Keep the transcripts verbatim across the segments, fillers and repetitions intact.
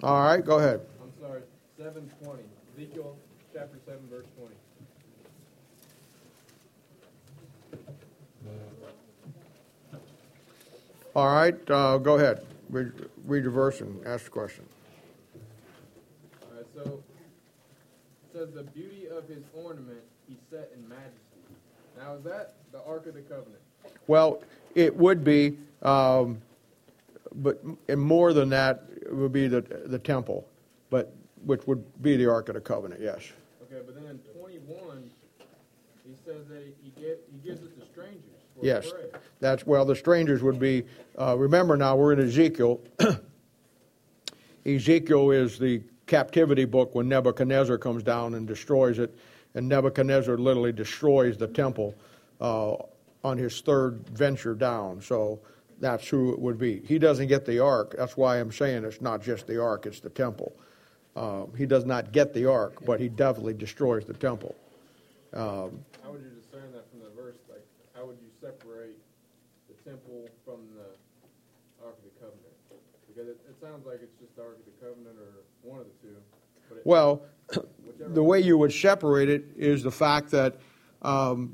All right, go ahead. I'm sorry, seven twenty. Ezekiel chapter seven, verse twenty. All right, uh, go ahead. Read, read your verse and ask the question. All right, so it says, the beauty of his ornament he set in majesty. Now, is that the Ark of the Covenant? Well, it would be, um, but and more than that, it would be the the temple, but which would be the Ark of the Covenant, yes. Okay, but then in twenty-one, he says that he, get, he gives it to strangers for Yes, praise. that's, well, the strangers would be, uh, remember now, we're in Ezekiel. Ezekiel is the captivity book when Nebuchadnezzar comes down and destroys it, and Nebuchadnezzar literally destroys the temple uh, on his third venture down, so that's who it would be. He doesn't get the ark. That's why I'm saying it's not just the ark, it's the temple. Uh, he does not get the ark, but he definitely destroys the temple. Um, how would you discern that from the verse? Like, how would you separate the temple from the Ark of the Covenant? Because it, it sounds like it's just the Ark of the Covenant or one of the two. But it, well, the way you would separate it is the fact that um,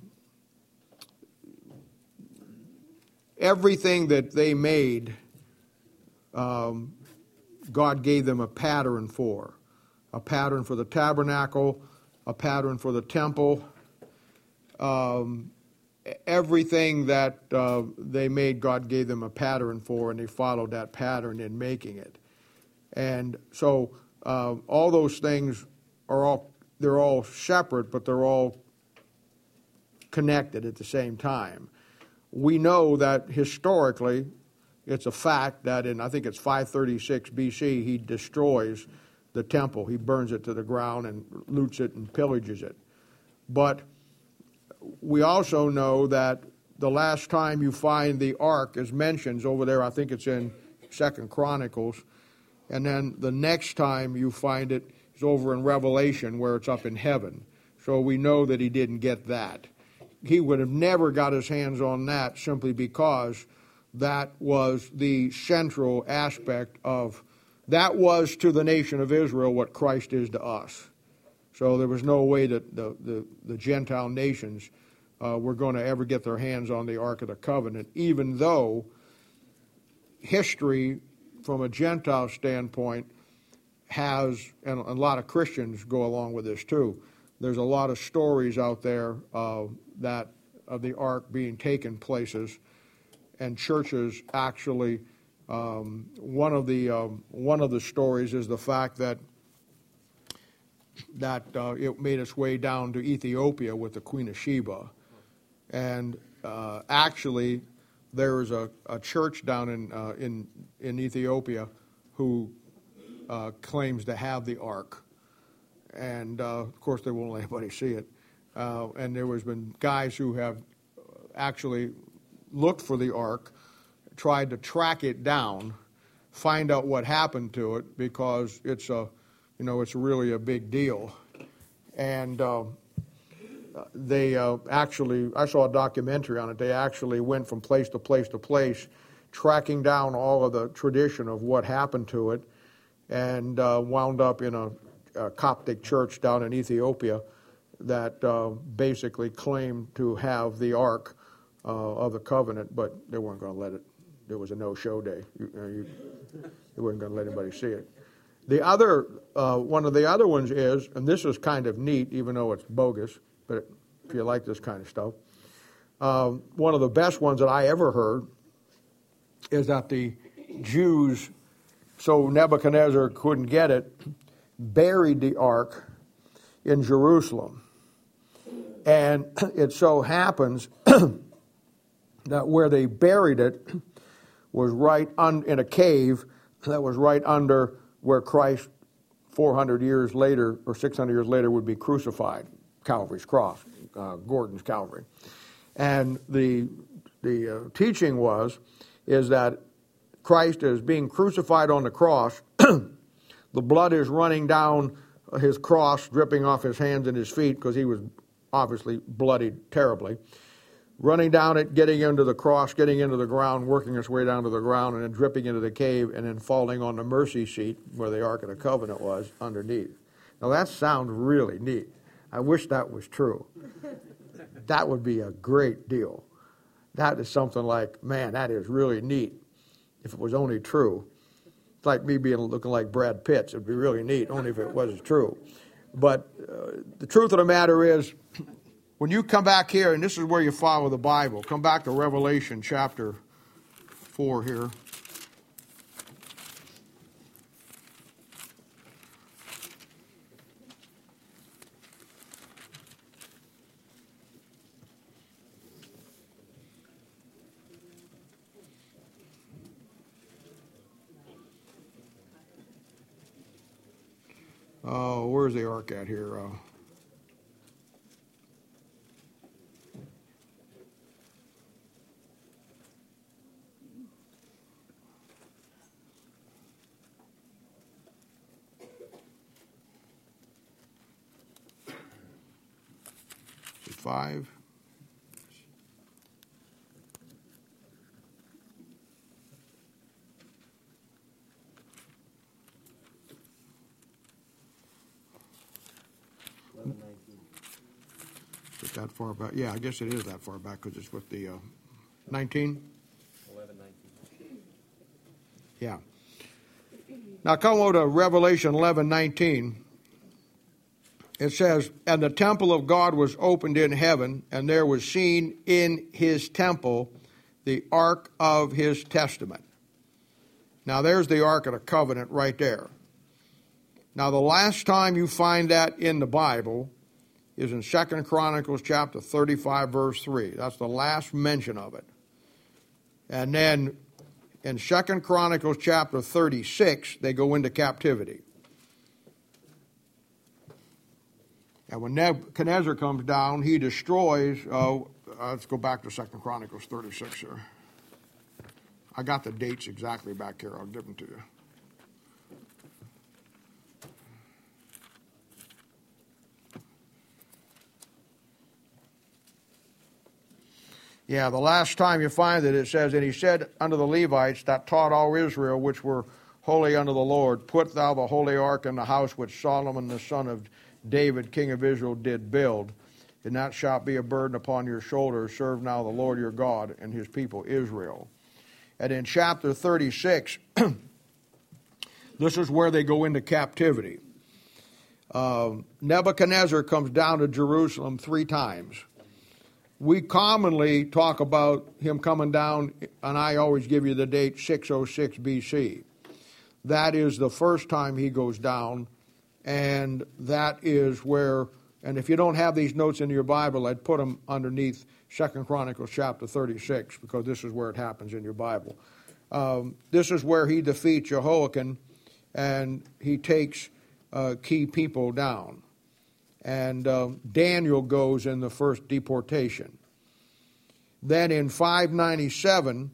everything that they made, um, God gave them a pattern for. A pattern for the tabernacle, a pattern for the temple. Um, everything that uh, they made, God gave them a pattern for, and they followed that pattern in making it. And so uh, all those things are all, they're all separate, but they're all connected at the same time. We know that historically, it's a fact that in, I think it's five thirty-six B C, he destroys the temple. He burns it to the ground and loots it and pillages it. But we also know that the last time you find the ark is mentioned over there, I think it's in Second Chronicles, and then the next time you find it is over in Revelation where it's up in heaven. So we know that he didn't get that. He would have never got his hands on that simply because that was the central aspect of, that was to the nation of Israel what Christ is to us. So there was no way that the, the, the Gentile nations uh, were going to ever get their hands on the Ark of the Covenant, even though history, from a Gentile standpoint, has, and a lot of Christians go along with this too, there's a lot of stories out there uh, that of the Ark being taken places, and churches actually, um, one of the um, one of the stories is the fact that that uh, it made its way down to Ethiopia with the Queen of Sheba, and uh, actually there is a, a church down in uh, in in Ethiopia who uh, claims to have the Ark, and uh, of course they won't let anybody see it. Uh, and there has been guys who have actually looked for the Ark, tried to track it down, find out what happened to it, because it's a, you know, it's really a big deal. And uh, they uh, actually, I saw a documentary on it. They actually went from place to place to place, tracking down all of the tradition of what happened to it, and uh, wound up in a, a Coptic church down in Ethiopia that uh, basically claimed to have the Ark uh, of the Covenant, but they weren't going to let it. There was a no-show day. You, you, you, they weren't going to let anybody see it. The other, uh, one of the other ones is, and this is kind of neat, even though it's bogus, but if you like this kind of stuff, uh, one of the best ones that I ever heard is that the Jews, so Nebuchadnezzar couldn't get it, buried the Ark in Jerusalem. And it so happens that where they buried it was right un, in a cave that was right under where Christ four hundred years later or six hundred years later would be crucified, Calvary's cross, uh, Gordon's Calvary. And the the uh, teaching was is that Christ is being crucified on the cross. The blood is running down his cross, dripping off his hands and his feet because he was obviously bloodied terribly. running down it, getting into the cross, getting into the ground, working its way down to the ground, and then dripping into the cave, and then falling on the mercy seat where the Ark of the Covenant was underneath. Now that sounds really neat. I wish that was true. That would be a great deal. That is something like, man, that is really neat. If it was only true. It's like me being looking like Brad Pitt. It'd be really neat, only if it was true. But uh, the truth of the matter is, when you come back here, and this is where you follow the Bible, come back to Revelation chapter four here. Oh, where's the ark at here? Uh, is it five? Is it that far back? Yeah, I guess it is that far back because it's with the uh, nineteen? eleven nineteen. Yeah. Now come over to Revelation eleven nineteen. It says, and the temple of God was opened in heaven, and there was seen in his temple the ark of his testament. Now there's the Ark of the Covenant right there. Now the last time you find that in the Bible is in Second Chronicles chapter thirty-five, verse three. That's the last mention of it. And then in Second Chronicles chapter thirty-six, they go into captivity. And when Nebuchadnezzar comes down, he destroys, uh, uh, let's go back to Second Chronicles thirty-six here. I got the dates exactly back here. I'll give them to you. Yeah, the last time you find it, it says, and he said unto the Levites that taught all Israel, which were holy unto the Lord, put thou the holy ark in the house which Solomon the son of David, king of Israel, did build, and that shall be a burden upon your shoulders. Serve now the Lord your God and his people Israel. And in chapter thirty-six, this is where they go into captivity. Uh, Nebuchadnezzar comes down to Jerusalem three times. We commonly talk about him coming down, and I always give you the date, six oh six B C. That is the first time he goes down, and that is where, and if you don't have these notes in your Bible, I'd put them underneath Second Chronicles chapter thirty-six, because this is where it happens in your Bible. Um, this is where he defeats Jehoiakim, and he takes uh, key people down. And um, Daniel goes in the first deportation. Then in five ninety-seven,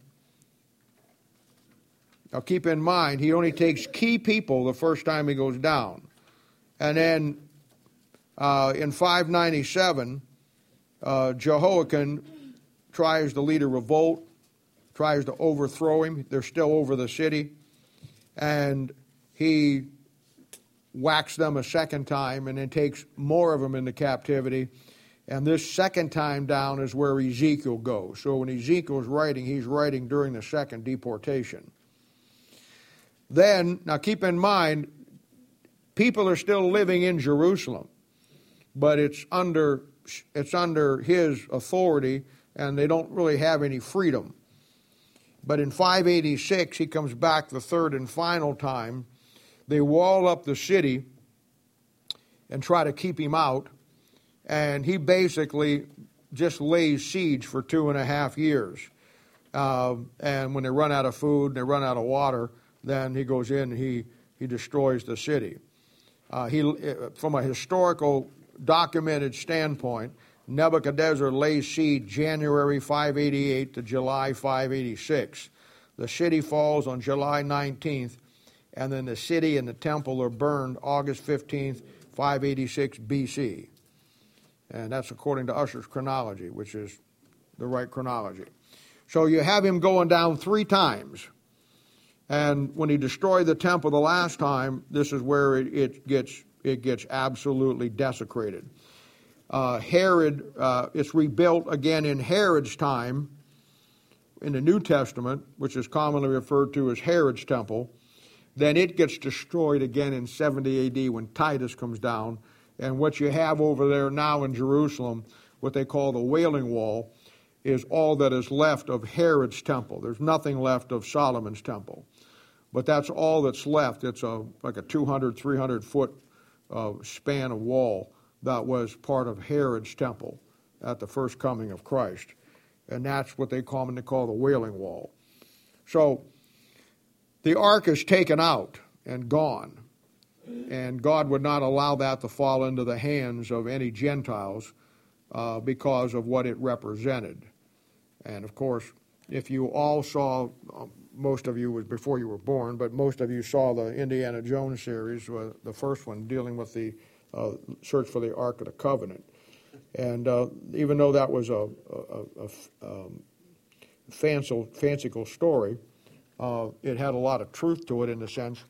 now keep in mind, he only takes key people the first time he goes down. And then uh, in five ninety-seven, uh, Jehoiakim tries to lead a revolt, tries to overthrow him. They're still over the city. And he whacks them a second time and then takes more of them into captivity. And this second time down is where Ezekiel goes. So when Ezekiel's writing, he's writing during the second deportation. Then, now keep in mind, people are still living in Jerusalem, but it's under it's under his authority, and they don't really have any freedom. But in five eighty-six, he comes back the third and final time. They wall up the city and try to keep him out, and he basically just lays siege for two and a half years. Uh, and when they run out of food and they run out of water, then he goes in and he, he destroys the city. Uh, he, from a historical documented standpoint, Nebuchadnezzar lays siege January five eighty-eight to July five eighty-six. The city falls on July nineteenth, and then the city and the temple are burned August fifteenth, five eighty-six B C. And that's according to Ussher's chronology, which is the right chronology. So you have him going down three times. And when he destroyed the temple the last time, this is where it, it gets it gets absolutely desecrated. Uh, Herod, uh, it's rebuilt again in Herod's time in the New Testament, which is commonly referred to as Herod's temple. Then it gets destroyed again in seventy A D when Titus comes down. And what you have over there now in Jerusalem, what they call the Wailing Wall, is all that is left of Herod's temple. There's nothing left of Solomon's temple. But that's all that's left. It's a like a two hundred, three hundred foot uh, span of wall that was part of Herod's temple at the first coming of Christ. And that's what they commonly call the Wailing Wall. So the ark is taken out and gone. And God would not allow that to fall into the hands of any Gentiles uh, because of what it represented. And of course, if you all saw, um, most of you was before you were born, but most of you saw the Indiana Jones series, uh, the first one dealing with the uh, search for the Ark of the Covenant. And uh, even though that was a, a, a, a um, fanciful, fanciful story, uh, it had a lot of truth to it in the sense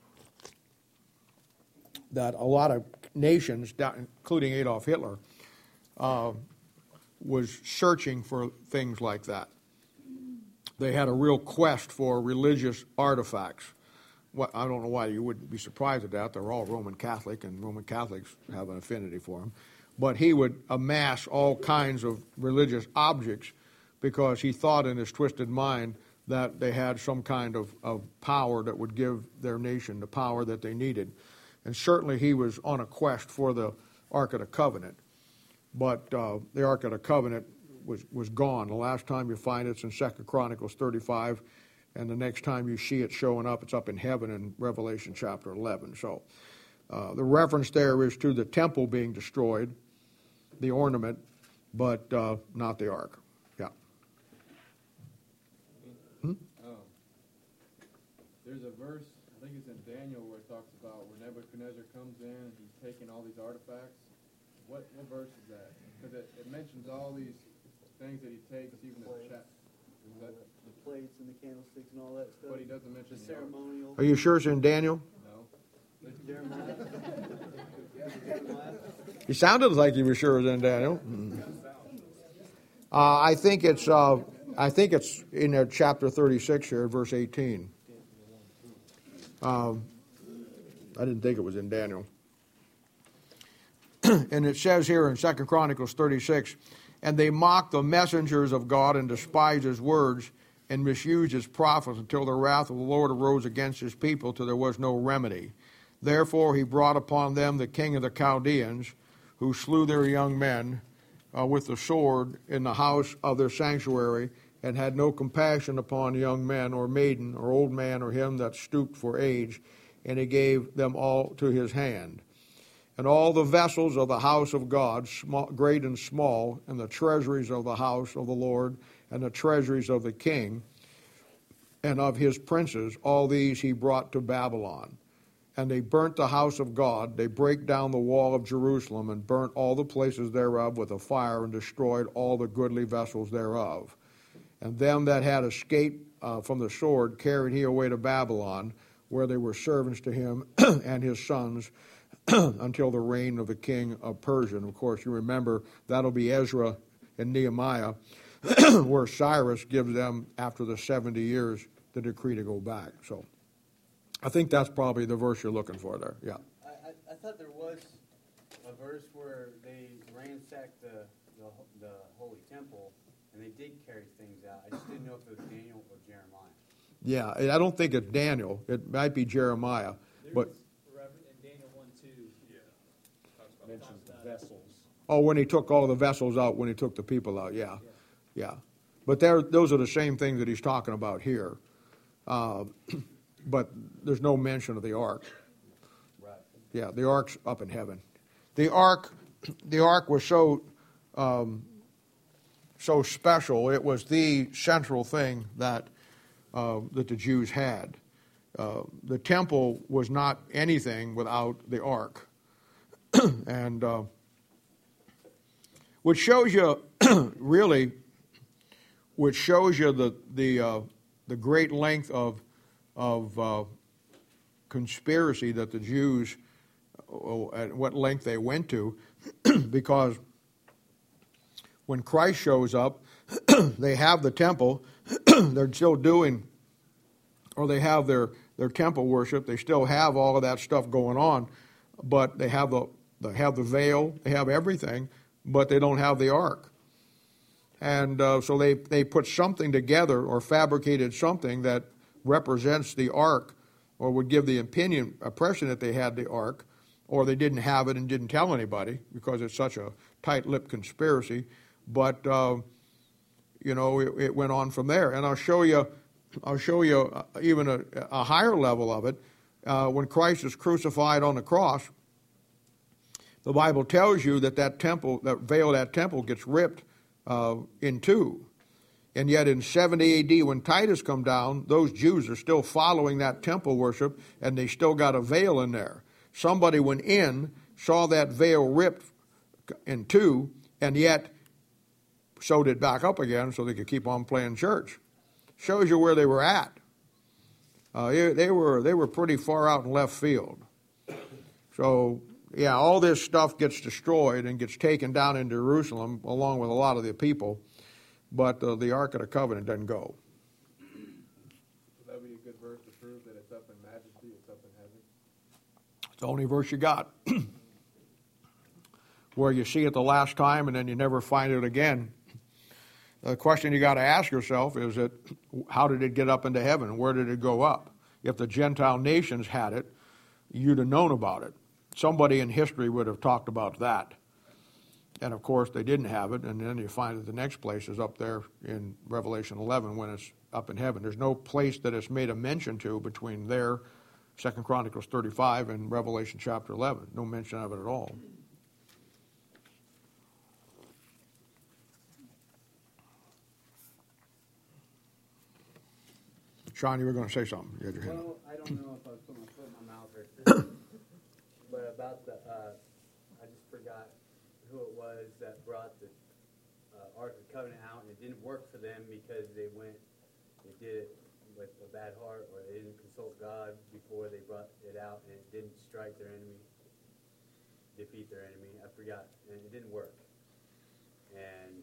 that a lot of nations, including Adolf Hitler, uh, was searching for things like that. They had a real quest for religious artifacts. What, I don't know why you wouldn't be surprised at that. They're all Roman Catholic, and Roman Catholics have an affinity for them. But he would amass all kinds of religious objects because he thought in his twisted mind that they had some kind of, of power that would give their nation the power that they needed. And certainly he was on a quest for the Ark of the Covenant. But uh, the Ark of the Covenant was, was gone. The last time you find it, it's in Second Chronicles thirty-five, and the next time you see it showing up, it's up in heaven in Revelation chapter eleven. So uh, the reference there is to the temple being destroyed, the ornament, but uh, not the Ark. Yeah. Hmm? Um, there's a verse, I think it's in Daniel, where it talks about where Nebuchadnezzar comes in and he's taking all these artifacts. What, what verse is that? Because it, it mentions all these things that he takes, even the chat. The, the plates and the candlesticks and all that stuff. But he doesn't mention the the ark. ceremonial. Are you sure it's in Daniel? No. Jeremiah. Jeremiah. He sounded like he was sure it was in Daniel. Mm. Uh, I think it's uh, I think it's in there, chapter thirty-six here, verse eighteen. Um, I didn't think it was in Daniel. And it says here in Second Chronicles thirty-six, and they mocked the messengers of God and despised his words and misused his prophets until the wrath of the Lord arose against his people till there was no remedy. Therefore he brought upon them the king of the Chaldeans, who slew their young men uh, with the sword in the house of their sanctuary, and had no compassion upon young men or maiden or old man or him that stooped for age, and he gave them all to his hand. And all the vessels of the house of God, small, great and small, and the treasuries of the house of the Lord, and the treasuries of the king, and of his princes, all these he brought to Babylon. And they burnt the house of God, they brake down the wall of Jerusalem, and burnt all the places thereof with a fire, and destroyed all the goodly vessels thereof. And them that had escaped uh, from the sword carried he away to Babylon, where they were servants to him and his sons, until the reign of the king of Persia. And of course, you remember that'll be Ezra and Nehemiah, where Cyrus gives them, after the seventy years, the decree to go back. So I think that's probably the verse you're looking for there. Yeah. I, I, I thought there was a verse where they ransacked the, the the holy temple, and they did carry things out. I just didn't know if it was Daniel or Jeremiah. Yeah, I don't think it's Daniel. It might be Jeremiah. There's But in Daniel one two. Yeah. Mentions the vessels. oh, when he took all the vessels out, when he took the people out, yeah, yeah. But there, those are the same things that he's talking about here. Uh, but there's no mention of the ark. Right. Yeah, the ark's up in heaven. The ark, the ark was so um, so special. It was the central thing that uh, that the Jews had. Uh, the temple was not anything without the ark, and uh, which shows you really which shows you the the uh, the great length of of uh, conspiracy that the Jews, uh, at what length they went to, because when Christ shows up, they have the temple, they're still doing, or they have their, their temple worship, they still have all of that stuff going on, but they have the they have the veil, they have everything, but they don't have the ark. And uh, so they, they put something together or fabricated something that represents the ark, or would give the opinion, impression that they had the ark, or they didn't have it and didn't tell anybody because it's such a tight-lipped conspiracy. But uh, you know, it, it went on from there. And I'll show you, I'll show you even a, a higher level of it. Uh, when Christ is crucified on the cross, the Bible tells you that that temple, that veil of that temple gets ripped uh, in two. And yet in seventy A D, when Titus come down, those Jews are still following that temple worship, and they still got a veil in there. Somebody went in, saw that veil ripped in two, and yet sewed it back up again so they could keep on playing church. Shows you where they were at. Uh, they, they were they were pretty far out in left field. So, yeah, all this stuff gets destroyed and gets taken down in Jerusalem along with a lot of the people, but uh, the Ark of the Covenant doesn't go. Would that be a good verse to prove that it's up in majesty, it's up in heaven? It's the only verse you got. Where you see it the last time and then you never find it again. The question you got to ask yourself is that how did it get up into heaven? Where did it go up? If the Gentile nations had it, you'd have known about it. Somebody in history would have talked about that. And of course they didn't have it, and then you find that the next place is up there in Revelation eleven when it's up in heaven. There's no place that it's made a mention to between there, Second Chronicles thirty-five, and Revelation chapter eleven. No mention of it at all. Sean, you were going to say something. You had your hand up. Well, I don't know if I was putting my foot in my mouth or but about the, uh, I just forgot who it was that brought the uh, Ark of the Covenant out, and it didn't work for them because they went, they did it with a bad heart, or they didn't consult God before they brought it out, and it didn't strike their enemy, defeat their enemy. I forgot, and it didn't work. And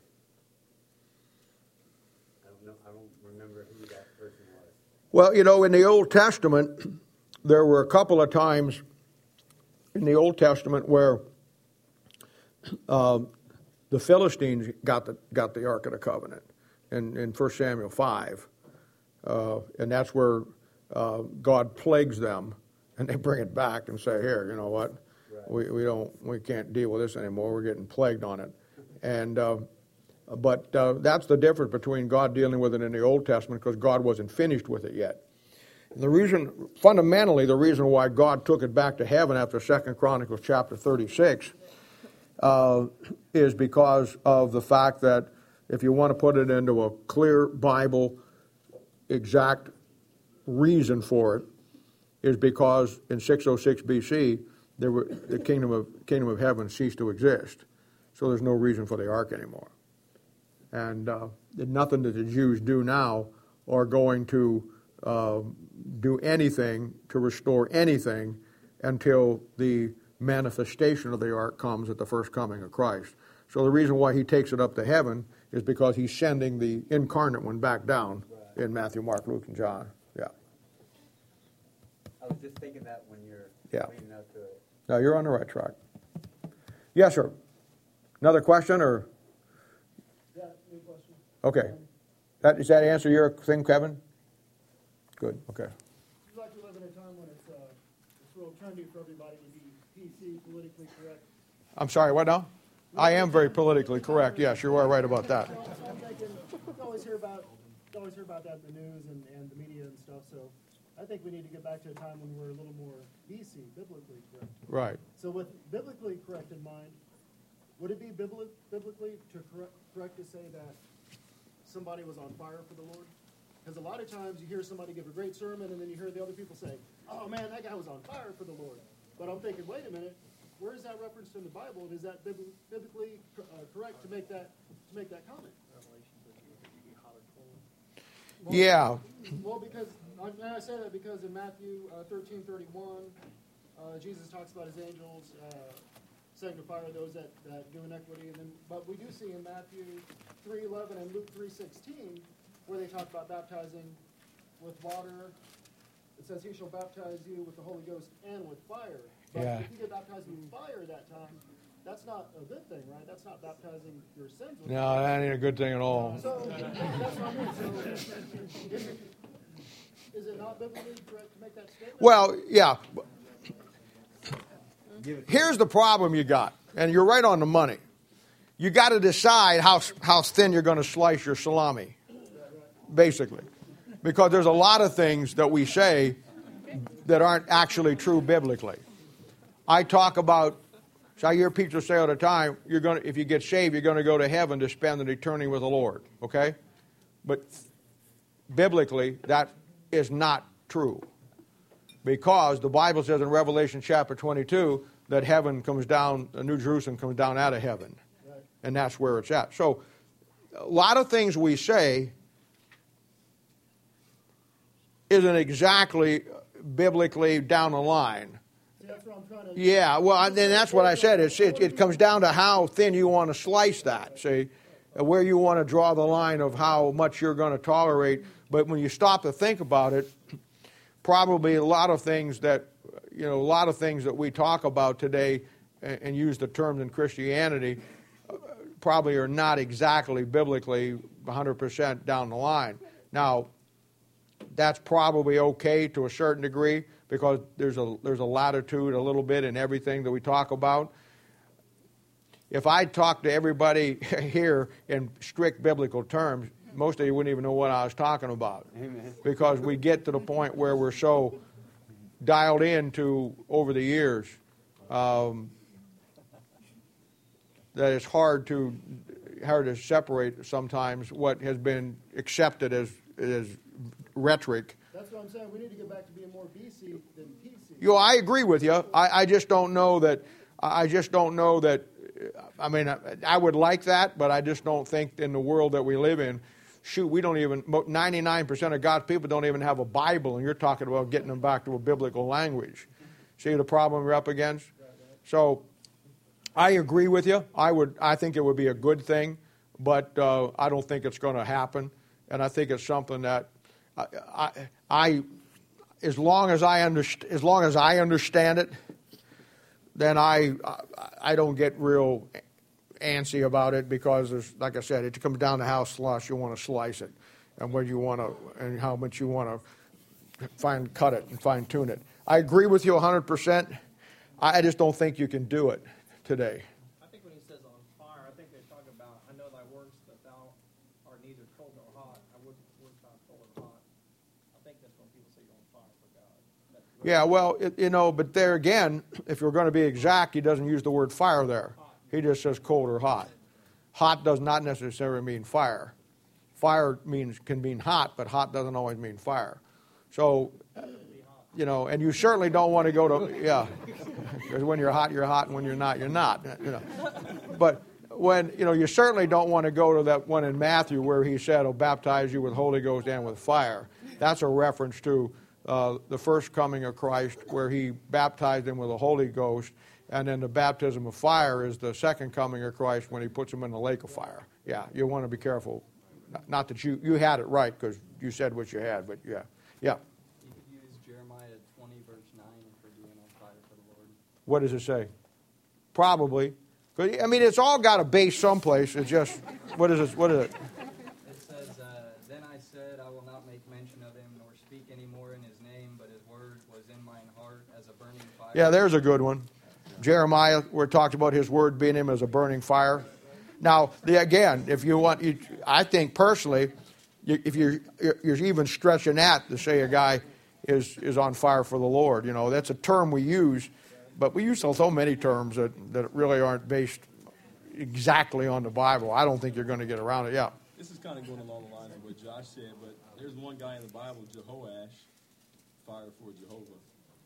I don't know, I don't remember who that person was. Well, you know, in the Old Testament, there were a couple of times in the Old Testament where uh, the Philistines got the got the Ark of the Covenant in, in First Samuel five. Uh, and that's where uh, God plagues them, and they bring it back and say, here, you know what, right. we, we don't, we can't deal with this anymore. We're getting plagued on it. And uh, But uh, that's the difference between God dealing with it in the Old Testament, because God wasn't finished with it yet. And the reason, fundamentally, the reason why God took it back to heaven after Second Chronicles chapter thirty-six uh, is because of the fact that if you want to put it into a clear Bible exact reason for it, is because in six oh six B C there were, the kingdom of kingdom of heaven ceased to exist, so there's no reason for the ark anymore. And uh, nothing that the Jews do now are going to uh, do anything to restore anything until the manifestation of the ark comes at the first coming of Christ. So the reason why he takes it up to heaven is because he's sending the incarnate one back down right. in Matthew, Mark, Luke, and John. Yeah. I was just thinking that when you're yeah. leading up to it. No, you're on the right track. Yes, sir. Another question or? Yeah, any question? Okay. That, does that answer your thing, Kevin? Good, okay. Seems like we live in a time when it's, uh, it's real trendy for everybody to be P C, politically correct. I'm sorry, what now? I am very politically correct. Yes, you are right about that. So, so I'm thinking, you always hear about, you always hear about that in the news and, and the media and stuff, so I think we need to get back to a time when we're a little more B C, biblically correct. Right. So with biblically correct in mind, would it be bibli- biblically to correct, correct to say that somebody was on fire for the Lord? Because a lot of times you hear somebody give a great sermon and then you hear the other people say, oh man, that guy was on fire for the Lord. But I'm thinking, wait a minute, where is that referenced in the Bible, and is that biblically uh, correct to make that to make that comment? Well, Yeah. Well, because I, I say that because in Matthew uh, thirteen thirty-one, uh, Jesus talks about his angels uh, setting to fire those that, that do iniquity. And then, but we do see in Matthew three eleven and Luke three sixteen where they talk about baptizing with water. It says, "He shall baptize you with the Holy Ghost and with fire." But Yeah. if you get baptized with fire that time, that's not a good thing, right? That's not baptizing your sins with No, fire. that ain't a good thing at all. So that's what I mean. So is it, is it not biblically correct to make that statement? Well, yeah. Here's the problem you got, and you're right on the money. You got to decide how how thin you're going to slice your salami, basically, because there's a lot of things that we say that aren't actually true biblically. I talk about. So I hear people say all the time, "You're going to, if you get saved, you're going to go to heaven to spend an eternity with the Lord." Okay, but biblically, that is not true, because the Bible says in Revelation chapter twenty-two that heaven comes down, the New Jerusalem comes down out of heaven, and that's where it's at. So, a lot of things we say isn't exactly biblically down the line. See, that's what I'm trying to. Yeah, well, then that's what I said. It's, it, it comes down to how thin you want to slice that, see, where you want to draw the line of how much you're going to tolerate. But when you stop to think about it, probably a lot of things that, you know, a lot of things that we talk about today and, and use the terms in Christianity uh, probably are not exactly biblically one hundred percent down the line. Now, that's probably okay to a certain degree, because there's a there's a latitude a little bit in everything that we talk about. If I talked to everybody here in strict biblical terms, most of you wouldn't even know what I was talking about. Amen. Because we get to the point where we're so dialed into over the years um, that it's hard to hard to separate sometimes what has been accepted as as rhetoric. That's what I'm saying. We need to get back to being more B C than P C. You know, I agree with you. I, I just don't know that. I just don't know that. I mean, I, I would like that, but I just don't think in the world that we live in. Shoot, we don't even. ninety-nine percent of God's people don't even have a Bible, and you're talking about getting them back to a biblical language. See the problem we're up against. So, I agree with you. I would. I think it would be a good thing, but uh, I don't think it's going to happen. And I think it's something that I, I, I as long as I underst- as long as I understand it, then I I don't get real antsy about it, because there's, like I said, it comes down to how slice you want to slice it, and where you want to, and how much you want to fine cut it and fine tune it. I agree with you one hundred percent. I just don't think you can do it today. I think when he says on fire, I think they talk about, I know thy works that thou art neither cold nor hot. I wouldn't work not cold or hot. I think that's when people say you're on fire for God. That's Yeah, well, it, you know, but there again, if you're going to be exact, he doesn't use the word fire there. He just says cold or hot. Hot does not necessarily mean fire. Fire means can mean hot, but hot doesn't always mean fire. So, you know, and you certainly don't want to go to, yeah, because when you're hot, you're hot, and when you're not, you're not. You know, but when, you know, you certainly don't want to go to that one in Matthew where he said, "I'll baptize you with Holy Ghost and with fire." That's a reference to uh, the first coming of Christ, where he baptized them with the Holy Ghost. And then the baptism of fire is the second coming of Christ, when he puts them in the lake of fire. Yeah, you want to be careful. Not that you, you had it right, because you said what you had, but yeah. Yeah. You could use Jeremiah twenty, verse nine for being on fire for the Lord. What does it say? Probably. 'Cause, I mean, it's all got a base someplace. It's just, what is it? What is it? It says, uh, Then I said, I will not make mention of him, nor speak any more in his name, but his word was in mine heart as a burning fire. Yeah, there's a good one. Jeremiah, where it talks about his word being him as a burning fire. Now, the, again, if you want, you, I think personally, you, if you're, you're even stretching that to say a guy is, is on fire for the Lord, you know, that's a term we use, but we use so, so many terms that, that really aren't based exactly on the Bible. I don't think you're going to get around it. Yeah. This is kind of going along the lines of what Josh said, but there's one guy in the Bible, Jehoash, fire for Jehovah.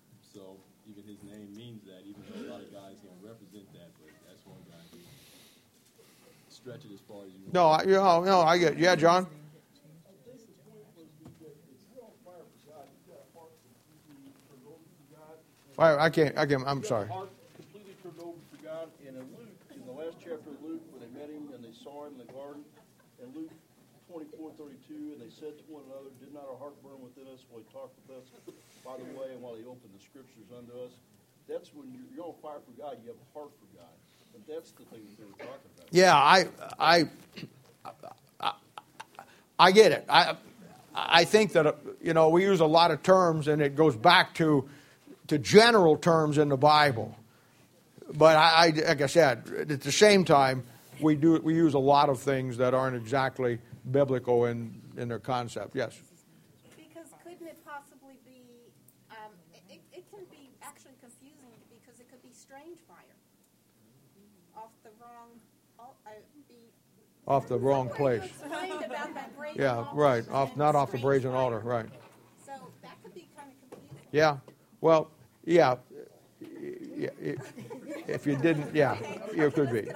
So even his name means that, even though a lot of guys don't represent that, but that's one guy who stretch it as far as you want. No, I, you know, no, I get, yeah, John? I, I can't, I can't, I'm sorry. Heart completely turned over for God. And in Luke, in the last chapter of Luke, where they met him and they saw him in the garden, in Luke twenty-four thirty-two, and they said to one another, did not our heart burn within us while he talked with us by the way and while he opened the scriptures unto us? That's when you're, you're on fire for God. You have a heart for God. And that's the thing that they were talking about. Yeah, I, I, I, I get it. I, I think that, you know, we use a lot of terms, and it goes back to, to general terms in the Bible. But I, I, like I said, at the same time, we do we use a lot of things that aren't exactly biblical in, in their concept. Yes. Because couldn't it possibly be? Um, it, it can be actually confusing because it could be strange fire off the wrong. Uh, be, Off the wrong place. Explained about that brazen Yeah, altar right. Off, and not off the strange brazen fire. altar. Right. So that could be kind of confusing. Yeah. Well, yeah. Yeah, it, if you didn't, yeah, you could be.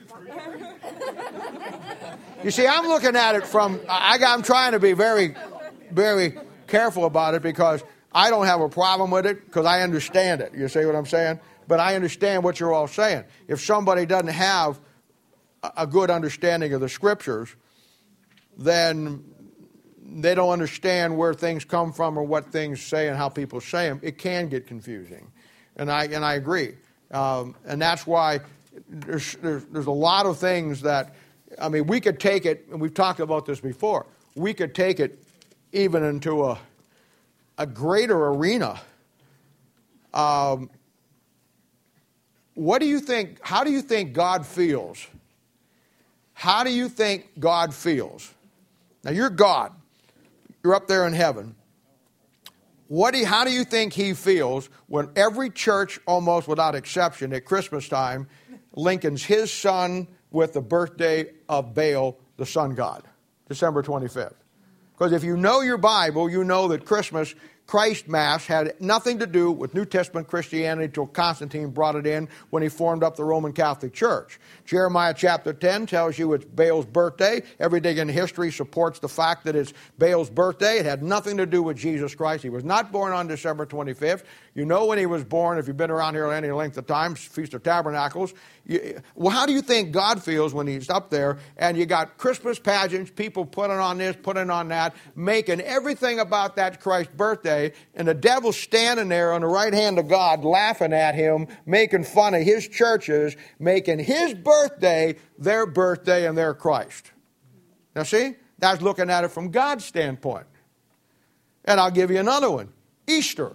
You see, I'm looking at it from, I, I'm trying to be very, very careful about it because I don't have a problem with it because I understand it. You see what I'm saying? But I understand what you're all saying. If somebody doesn't have a, a good understanding of the scriptures, then they don't understand where things come from or what things say and how people say them. It can get confusing. And I and I agree, um, and that's why there's, there's there's a lot of things that, I mean, we could take it, and we've talked about this before. We could take it even into a a greater arena. Um, what do you think? How do you think God feels? How do you think God feels? Now you're God. You're up there in heaven. What do you, how do you think he feels when every church, almost without exception, at Christmas time, links his son with the birthday of Baal, the sun god, December twenty-fifth? Because if you know your Bible, you know that Christmas, Christ Mass, had nothing to do with New Testament Christianity until Constantine brought it in when he formed up the Roman Catholic Church. Jeremiah chapter ten tells you it's Baal's birthday. Everything in history supports the fact that it's Baal's birthday. It had nothing to do with Jesus Christ. He was not born on December twenty-fifth. You know when he was born, if you've been around here any length of time, Feast of Tabernacles. You, well, how do you think God feels when he's up there and you got Christmas pageants, people putting on this, putting on that, making everything about that Christ's birthday, and the devil's standing there on the right hand of God laughing at him, making fun of his churches, making his birthday their birthday and their Christ. Now see, that's looking at it from God's standpoint. And I'll give you another one. Easter.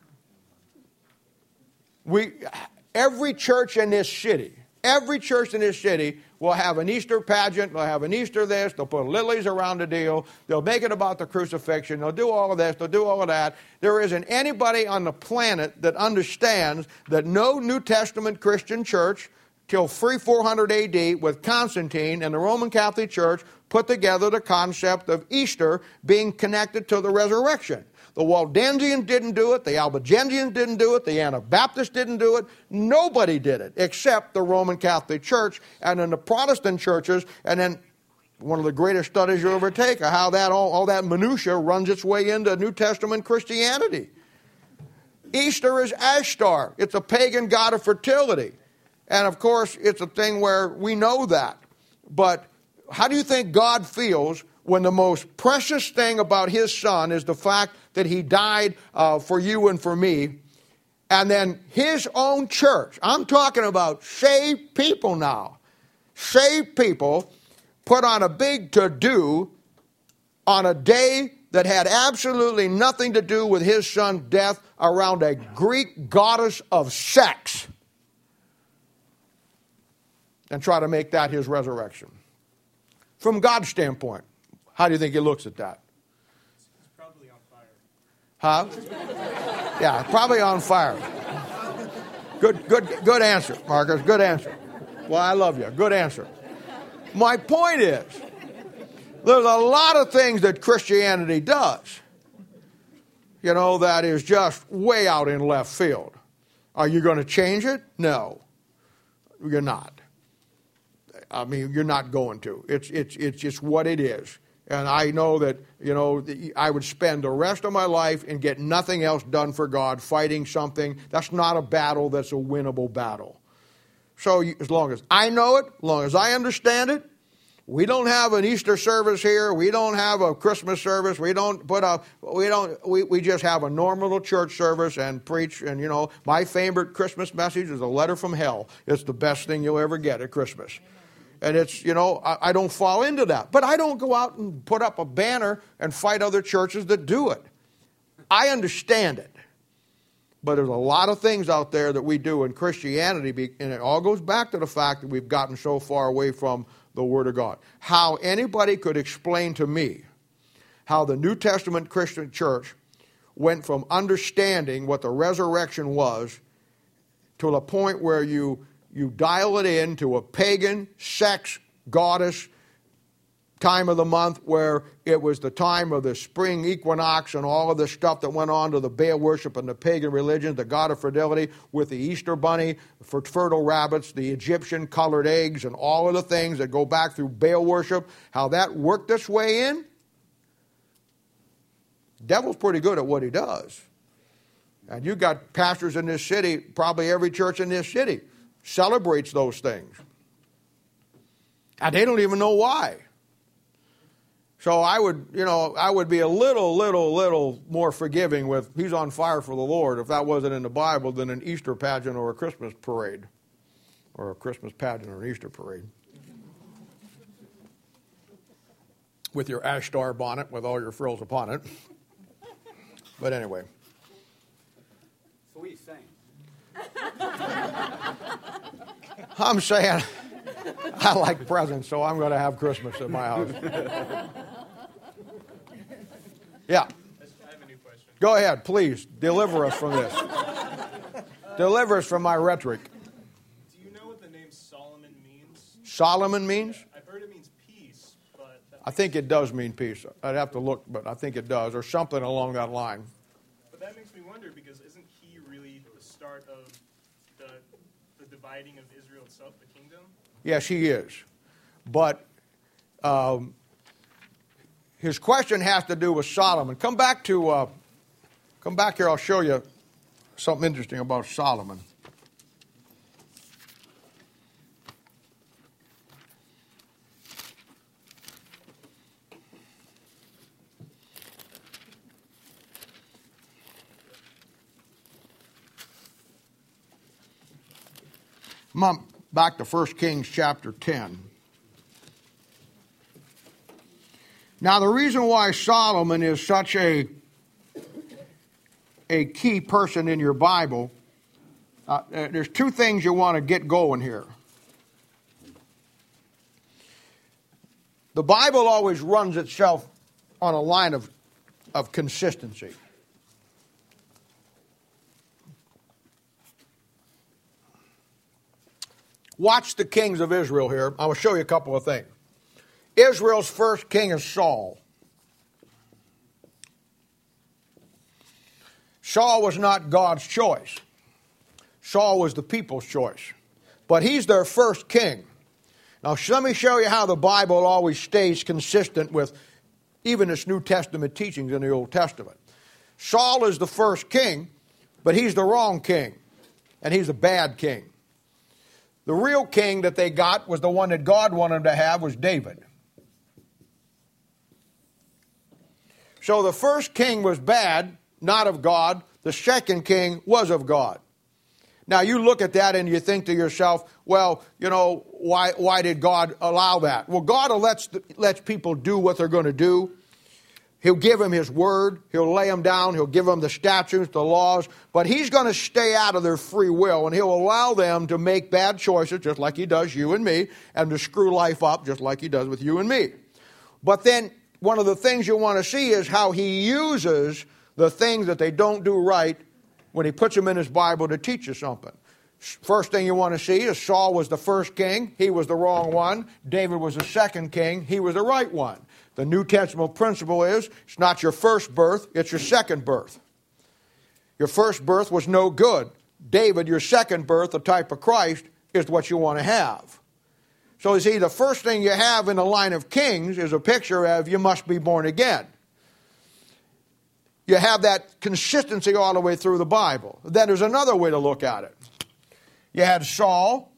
We, every church in this city, every church in this city will have an Easter pageant, they'll have an Easter this, they'll put lilies around the deal, they'll make it about the crucifixion, they'll do all of this, they'll do all of that. There isn't anybody on the planet that understands that no New Testament Christian church till three four hundred A D with Constantine and the Roman Catholic Church put together the concept of Easter being connected to the resurrection. The Waldensians didn't do it. The Albigensians didn't do it. The Anabaptists didn't do it. Nobody did it except the Roman Catholic Church and then the Protestant churches. And then one of the greatest studies you ever take of how that all, all that minutia runs its way into New Testament Christianity. Easter is Ashtar. It's a pagan god of fertility. And of course, it's a thing where we know that. But how do you think God feels when the most precious thing about his son is the fact that he died uh, for you and for me, and then his own church, I'm talking about saved people now, saved people put on a big to-do on a day that had absolutely nothing to do with his son's death around a Greek goddess of sex, and try to make that his resurrection. From God's standpoint, how do you think he looks at that? It's probably on fire. Huh? Yeah, probably on fire. Good, good, good answer, Marcus. Good answer. Well, I love you. Good answer. My point is, there's a lot of things that Christianity does, you know, that is just way out in left field. Are you going to change it? No, you're not. I mean, you're not going to. It's it's it's just what it is. And I know that, you know, I would spend the rest of my life and get nothing else done for God, fighting something. That's not a battle that's a winnable battle. So as long as I know it, as long as I understand it, we don't have an Easter service here. We don't have a Christmas service. We don't put a, we don't, we, we just have a normal church service and preach. And, you know, my favorite Christmas message is a letter from hell. It's the best thing you'll ever get at Christmas. And it's, you know, I, I don't fall into that. But I don't go out and put up a banner and fight other churches that do it. I understand it. But there's a lot of things out there that we do in Christianity, and it all goes back to the fact that we've gotten so far away from the Word of God. How anybody could explain to me how the New Testament Christian church went from understanding what the resurrection was to the point where you, you dial it in to a pagan, sex, goddess time of the month, where it was the time of the spring equinox and all of the stuff that went on to the Baal worship and the pagan religions, the god of fertility with the Easter bunny, for fertile rabbits, the Egyptian colored eggs, and all of the things that go back through Baal worship, how that worked its way in. Devil's pretty good at what he does. And you got pastors in this city, probably every church in this city celebrates those things. And they don't even know why. So I would, you know, I would be a little, little, little more forgiving with he's on fire for the Lord if that wasn't in the Bible than an Easter pageant or a Christmas parade. Or a Christmas pageant or an Easter parade. With your ash star bonnet with all your frills upon it. But anyway. So what are you saying? I'm saying I like presents, so I'm going to have Christmas at my house. Yeah. I have a new question. Go ahead, please. Deliver us from this. Deliver us from my rhetoric. Do you know what the name Solomon means? Solomon means? I've heard it means peace, but... I think it does mean peace. I'd have to look, but I think it does, or something along that line. But that makes me wonder, because isn't he really the start of the, the dividing of Israel itself, the kingdom? Yes, he is. But um, his question has to do with Solomon. Come back to, uh, come back here. I'll show you something interesting about Solomon. Mom, back to First Kings chapter ten. Now, the reason why Solomon is such a, a key person in your Bible, uh, there's two things you want to get going here. The Bible always runs itself on a line of, of consistency. Watch the kings of Israel here. I will show you a couple of things. Israel's first king is Saul. Saul was not God's choice. Saul was the people's choice. But he's their first king. Now, let me show you how the Bible always stays consistent with even its New Testament teachings in the Old Testament. Saul is the first king, but he's the wrong king. And he's a bad king. The real king that they got was the one that God wanted them to have, was David. So the first king was bad, not of God. The second king was of God. Now you look at that and you think to yourself, well, you know, why why did God allow that? Well, God lets, lets people do what they're going to do. He'll give them His word. He'll lay them down. He'll give them the statutes, the laws. But He's going to stay out of their free will, and He'll allow them to make bad choices, just like He does you and me, and to screw life up, just like He does with you and me. But then one of the things you want to see is how He uses the things that they don't do right when He puts them in His Bible to teach you something. First thing you want to see is Saul was the first king. He was the wrong one. David was the second king. He was the right one. The New Testament principle is it's not your first birth, it's your second birth. Your first birth was no good. David, your second birth, the type of Christ, is what you want to have. So you see, the first thing you have in the line of kings is a picture of you must be born again. You have that consistency all the way through the Bible. Then there's another way to look at it. You had Saul.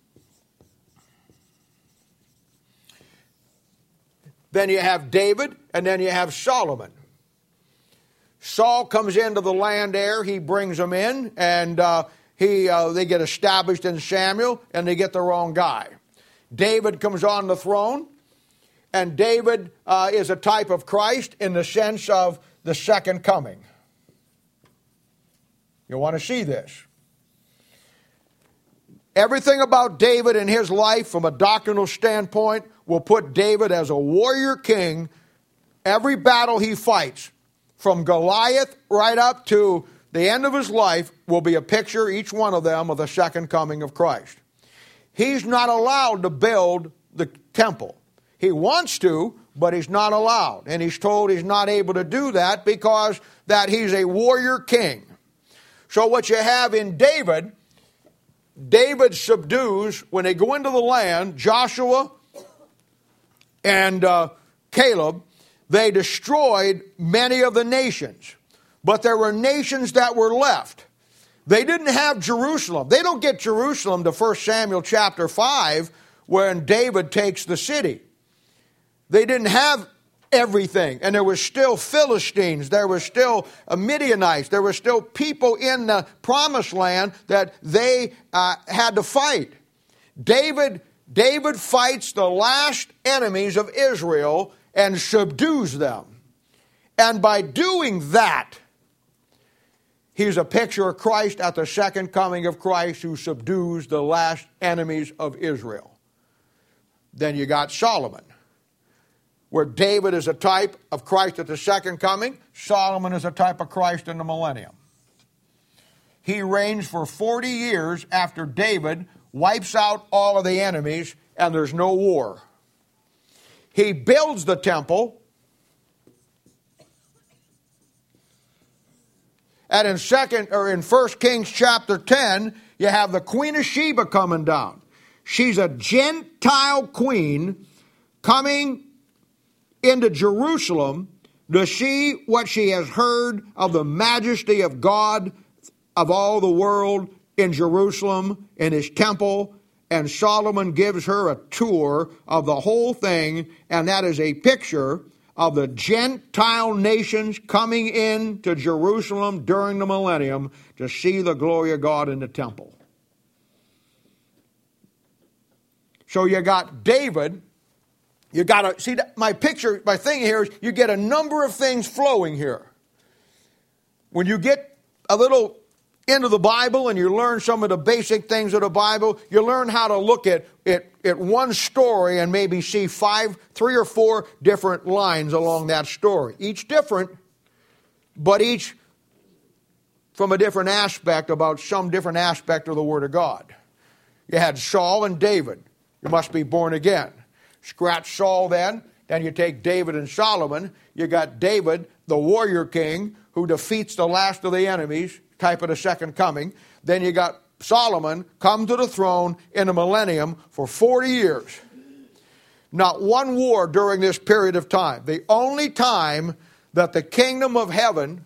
Then you have David, and then you have Solomon. Saul comes into the land there. He brings them in, and uh, he uh, they get established in Samuel, and they get the wrong guy. David comes on the throne, and David uh, is a type of Christ in the sense of the second coming. You want to see this. Everything about David and his life from a doctrinal standpoint will put David as a warrior king. Every battle he fights, from Goliath right up to the end of his life, will be a picture, each one of them, of the second coming of Christ. He's not allowed to build the temple. He wants to, but he's not allowed. And he's told he's not able to do that because that he's a warrior king. So what you have in David, David subdues, when they go into the land, Joshua and uh, Caleb, they destroyed many of the nations. But there were nations that were left. They didn't have Jerusalem. They don't get Jerusalem to First Samuel chapter five, when David takes the city. They didn't have everything. And there were still Philistines. There were still Midianites. There were still people in the promised land that they uh, had to fight. David, David fights the last enemies of Israel and subdues them. And by doing that, he's a picture of Christ at the second coming of Christ, who subdues the last enemies of Israel. Then you got Solomon, where David is a type of Christ at the second coming. Solomon is a type of Christ in the millennium. He reigns for forty years after David wipes out all of the enemies, and there's no war. He builds the temple. And in second or in First Kings chapter ten, you have the Queen of Sheba coming down. She's a Gentile queen coming into Jerusalem to see what she has heard of the majesty of God of all the world in Jerusalem, in his temple. And Solomon gives her a tour of the whole thing, and that is a picture of the Gentile nations coming into Jerusalem during the millennium to see the glory of God in the temple. So you got David. You got to see that my picture, my thing here is you get a number of things flowing here. When you get a little into the Bible and you learn some of the basic things of the Bible, you learn how to look at, at, at one story and maybe see five, three or four different lines along that story. Each different, but each from a different aspect about some different aspect of the Word of God. You had Saul and David. You must be born again. Scratch Saul then, then you take David and Solomon. You got David, the warrior king, who defeats the last of the enemies, type of the second coming. Then you got Solomon come to the throne in the millennium for forty years. Not one war during this period of time. The only time that the kingdom of heaven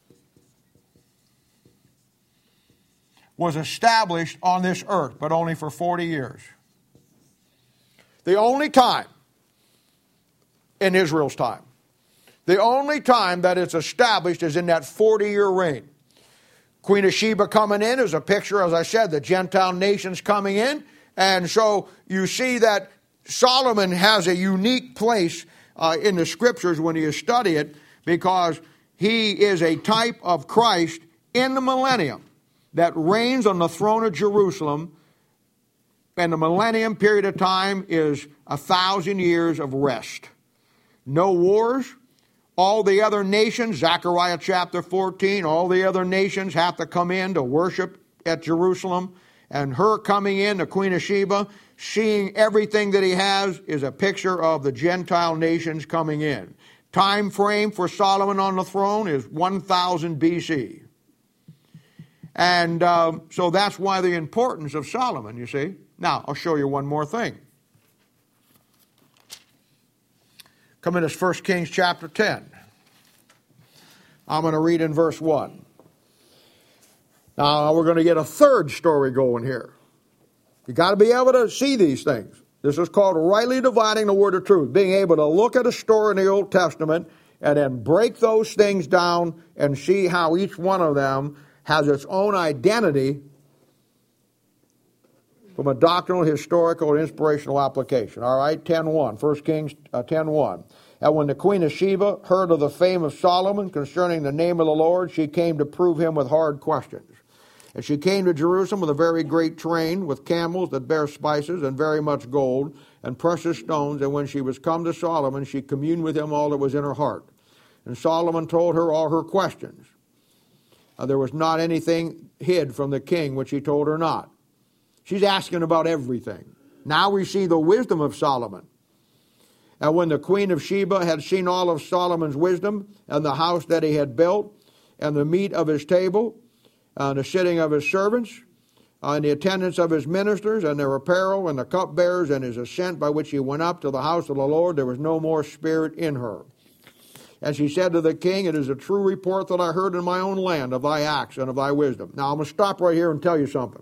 was established on this earth, but only for forty years. The only time in Israel's time. The only time that it's established is in that forty-year reign. Queen of Sheba coming in is a picture, as I said, the Gentile nations coming in. And so you see that Solomon has a unique place uh, in the Scriptures when you study it, because he is a type of Christ in the millennium that reigns on the throne of Jerusalem. And the millennium period of time is a thousand years of rest. No wars. All the other nations, Zechariah chapter fourteen, all the other nations have to come in to worship at Jerusalem. And her coming in, the Queen of Sheba, seeing everything that he has, is a picture of the Gentile nations coming in. Time frame for Solomon on the throne is one thousand B C. And um, so that's why the importance of Solomon, you see. Now, I'll show you one more thing. Come in as First Kings chapter ten. I'm going to read in verse one. Now we're going to get a third story going here. You got to be able to see these things. This is called rightly dividing the word of truth. Being able to look at a story in the Old Testament and then break those things down and see how each one of them has its own identity from a doctrinal, historical, and inspirational application. All right, ten one, First Kings uh, ten one. And when the queen of Sheba heard of the fame of Solomon concerning the name of the Lord, she came to prove him with hard questions. And she came to Jerusalem with a very great train, with camels that bear spices, and very much gold, and precious stones. And when she was come to Solomon, she communed with him all that was in her heart. And Solomon told her all her questions. Uh, there was not anything hid from the king which he told her not. She's asking about everything. Now we see the wisdom of Solomon. And when the queen of Sheba had seen all of Solomon's wisdom, and the house that he had built, and the meat of his table, and the sitting of his servants, uh, and the attendance of his ministers, and their apparel, and the cupbearers, and his ascent by which he went up to the house of the Lord, there was no more spirit in her. And she said to the king, it is a true report that I heard in my own land of thy acts and of thy wisdom. Now I'm going to stop right here and tell you something.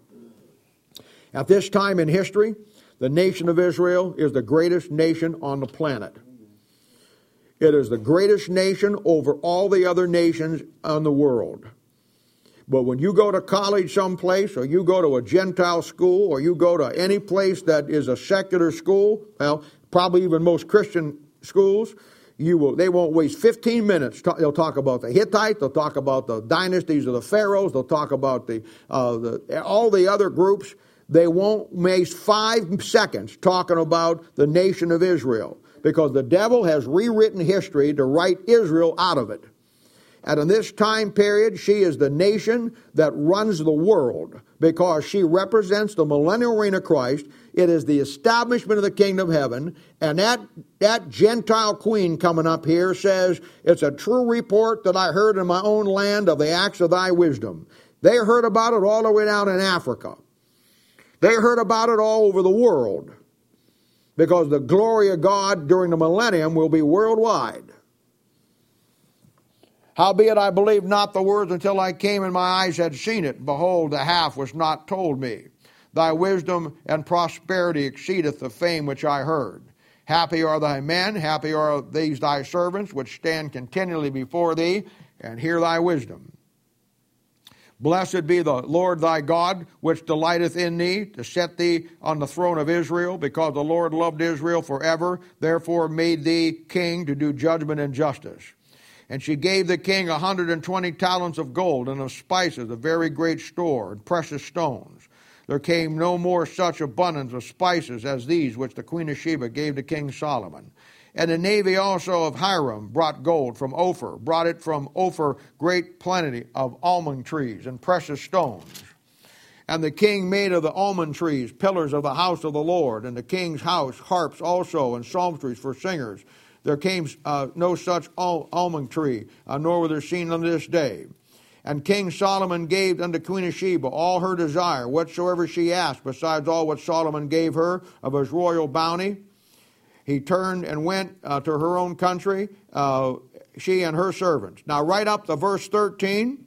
At this time in history, the nation of Israel is the greatest nation on the planet. It is the greatest nation over all the other nations on the world. But when you go to college someplace, or you go to a Gentile school, or you go to any place that is a secular school, well, probably even most Christian schools, you will. They won't waste fifteen minutes. They'll talk about the Hittites. They'll talk about the dynasties of the pharaohs. They'll talk about the, uh, the all the other groups. They won't waste five seconds talking about the nation of Israel, because the devil has rewritten history to write Israel out of it. And in this time period, she is the nation that runs the world, because she represents the millennial reign of Christ. It is the establishment of the kingdom of heaven. And that, that Gentile queen coming up here says, it's a true report that I heard in my own land of the acts of thy wisdom. They heard about it all the way down in Africa. They heard about it all over the world, because the glory of God during the millennium will be worldwide. Howbeit I believed not the words until I came and my eyes had seen it. Behold, the half was not told me. Thy wisdom and prosperity exceedeth the fame which I heard. Happy are thy men, happy are these thy servants, which stand continually before thee, and hear thy wisdom. Blessed be the Lord thy God, which delighteth in thee, to set thee on the throne of Israel, because the Lord loved Israel forever, therefore made thee king to do judgment and justice. And she gave the king a hundred and twenty talents of gold, and of spices, a very great store, and precious stones. There came no more such abundance of spices as these which the queen of Sheba gave to King Solomon. And the navy also of Hiram brought gold from Ophir, brought it from Ophir great plenty of almond trees and precious stones. And the king made of the almond trees pillars of the house of the Lord, and the king's house harps also and psalteries for singers. There came uh, no such al- almond tree, uh, nor were there seen unto this day. And King Solomon gave unto Queen of Sheba all her desire, whatsoever she asked, besides all what Solomon gave her of his royal bounty. He turned and went uh, to her own country, uh, she and her servants. Now, right up to verse thirteen,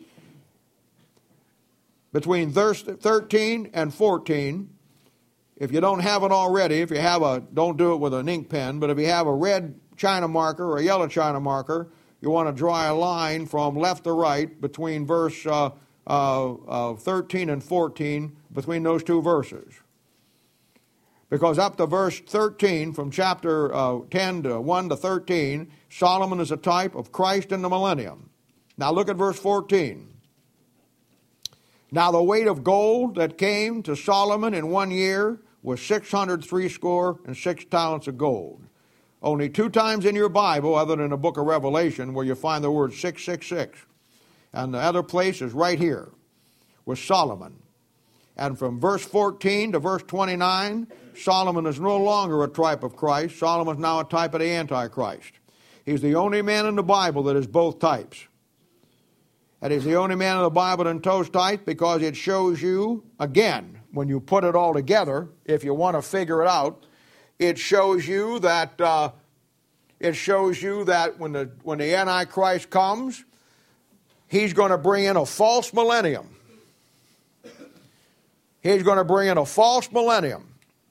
between verse thirteen and fourteen, if you don't have it already, if you have a, don't do it with an ink pen, but if you have a red China marker or a yellow China marker, you want to draw a line from left to right between verse uh, uh, uh, thirteen and fourteen, between those two verses. Because up to verse thirteen, from chapter uh, ten to one to thirteen, Solomon is a type of Christ in the millennium. Now look at verse fourteen. Now the weight of gold that came to Solomon in one year was six hundred threescore and six talents of gold. Only two times in your Bible, other than the book of Revelation, where you find the word six six six. And the other place is right here, with Solomon. And from verse fourteen to verse twenty-nine, Solomon is no longer a type of Christ. Solomon is now a type of the Antichrist. He's the only man in the Bible that is both types. And he's the only man in the Bible that knows types, because it shows you, again, when you put it all together, if you want to figure it out, it shows you that uh, it shows you that when the, when the Antichrist comes, he's going to bring in a false millennium. He's going to bring in a false millennium.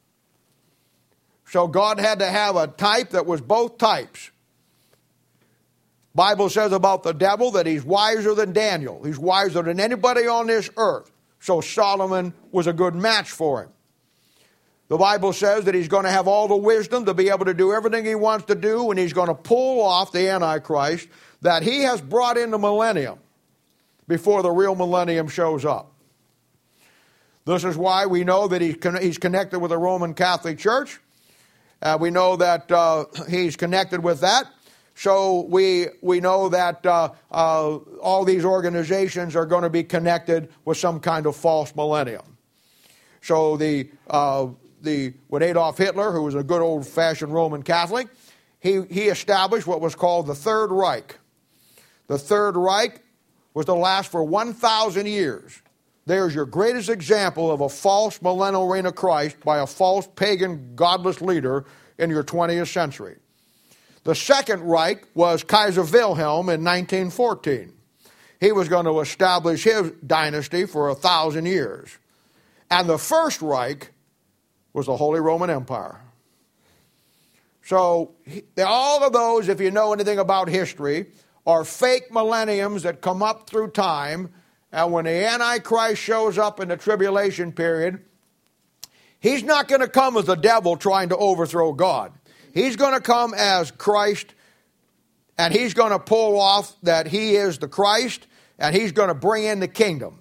So God had to have a type that was both types. Bible says about the devil that he's wiser than Daniel. He's wiser than anybody on this earth. So Solomon was a good match for him. The Bible says that he's going to have all the wisdom to be able to do everything he wants to do, and he's going to pull off the Antichrist that he has brought in the millennium before the real millennium shows up. This is why we know that he's, con- he's connected with the Roman Catholic Church. Uh, we know that uh, he's connected with that. So we we know that uh, uh, all these organizations are going to be connected with some kind of false millennium. So the uh, the when Adolf Hitler, who was a good old-fashioned Roman Catholic, he he established what was called the Third Reich. The Third Reich was to last for one thousand years. There's your greatest example of a false millennial reign of Christ by a false pagan godless leader in your twentieth century. The Second Reich was Kaiser Wilhelm in nineteen fourteen. He was going to establish his dynasty for a thousand years. And the First Reich was the Holy Roman Empire. So all of those, if you know anything about history, are fake millenniums that come up through time. And when the Antichrist shows up in the tribulation period, he's not going to come as the devil trying to overthrow God. He's going to come as Christ, and he's going to pull off that he is the Christ, and he's going to bring in the kingdom.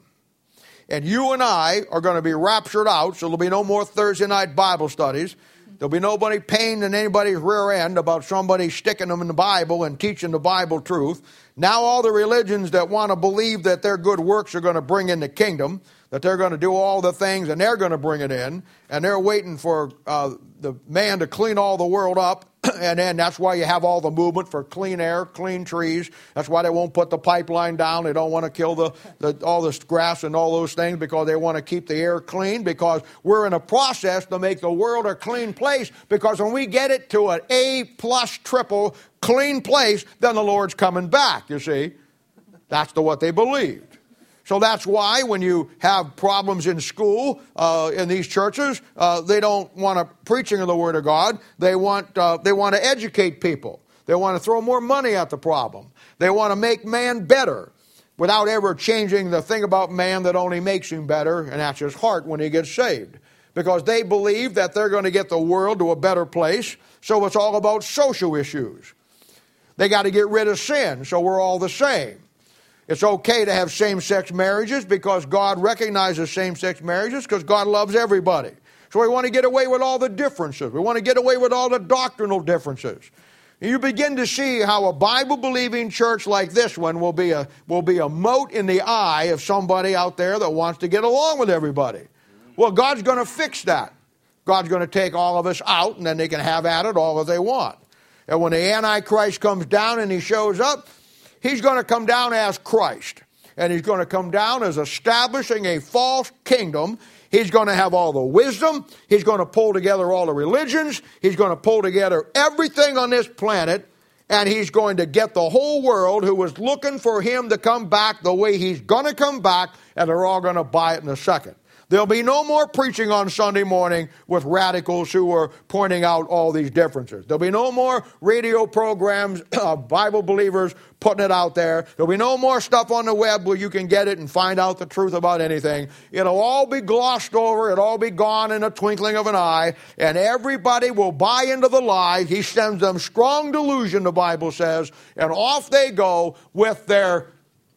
And you and I are going to be raptured out, so there'll be no more Thursday night Bible studies. There'll be nobody pain in anybody's rear end about somebody sticking them in the Bible and teaching the Bible truth. Now all the religions that want to believe that their good works are going to bring in the kingdom, that they're going to do all the things and they're going to bring it in, and they're waiting for uh, the man to clean all the world up, and then that's why you have all the movement for clean air, clean trees. That's why they won't put the pipeline down. They don't want to kill the, the all this grass and all those things because they want to keep the air clean, because we're in a process to make the world a clean place, because when we get it to an A plus triple clean place, then the Lord's coming back, you see. That's the, what they believed. So that's why when you have problems in school, uh, in these churches, uh, they don't want a preaching of the Word of God. They want, uh, they want to educate people. They want to throw more money at the problem. They want to make man better without ever changing the thing about man that only makes him better, and that's his heart when he gets saved. Because they believe that they're going to get the world to a better place, so it's all about social issues. They got to get rid of sin, so we're all the same. It's okay to have same-sex marriages because God recognizes same-sex marriages because God loves everybody. So we want to get away with all the differences. We want to get away with all the doctrinal differences. And you begin to see how a Bible-believing church like this one will be a, will be a mote in the eye of somebody out there that wants to get along with everybody. Well, God's going to fix that. God's going to take all of us out, and then they can have at it all that they want. And when the Antichrist comes down and he shows up, he's going to come down as Christ. And he's going to come down as establishing a false kingdom. He's going to have all the wisdom. He's going to pull together all the religions. He's going to pull together everything on this planet. And he's going to get the whole world who was looking for him to come back the way he's going to come back. And they're all going to buy it in a second. There'll be no more preaching on Sunday morning with radicals who are pointing out all these differences. There'll be no more radio programs, uh, Bible believers putting it out there. There'll be no more stuff on the web where you can get it and find out the truth about anything. It'll all be glossed over. It'll all be gone in a twinkling of an eye. And everybody will buy into the lie. He sends them strong delusion, the Bible says. And off they go with their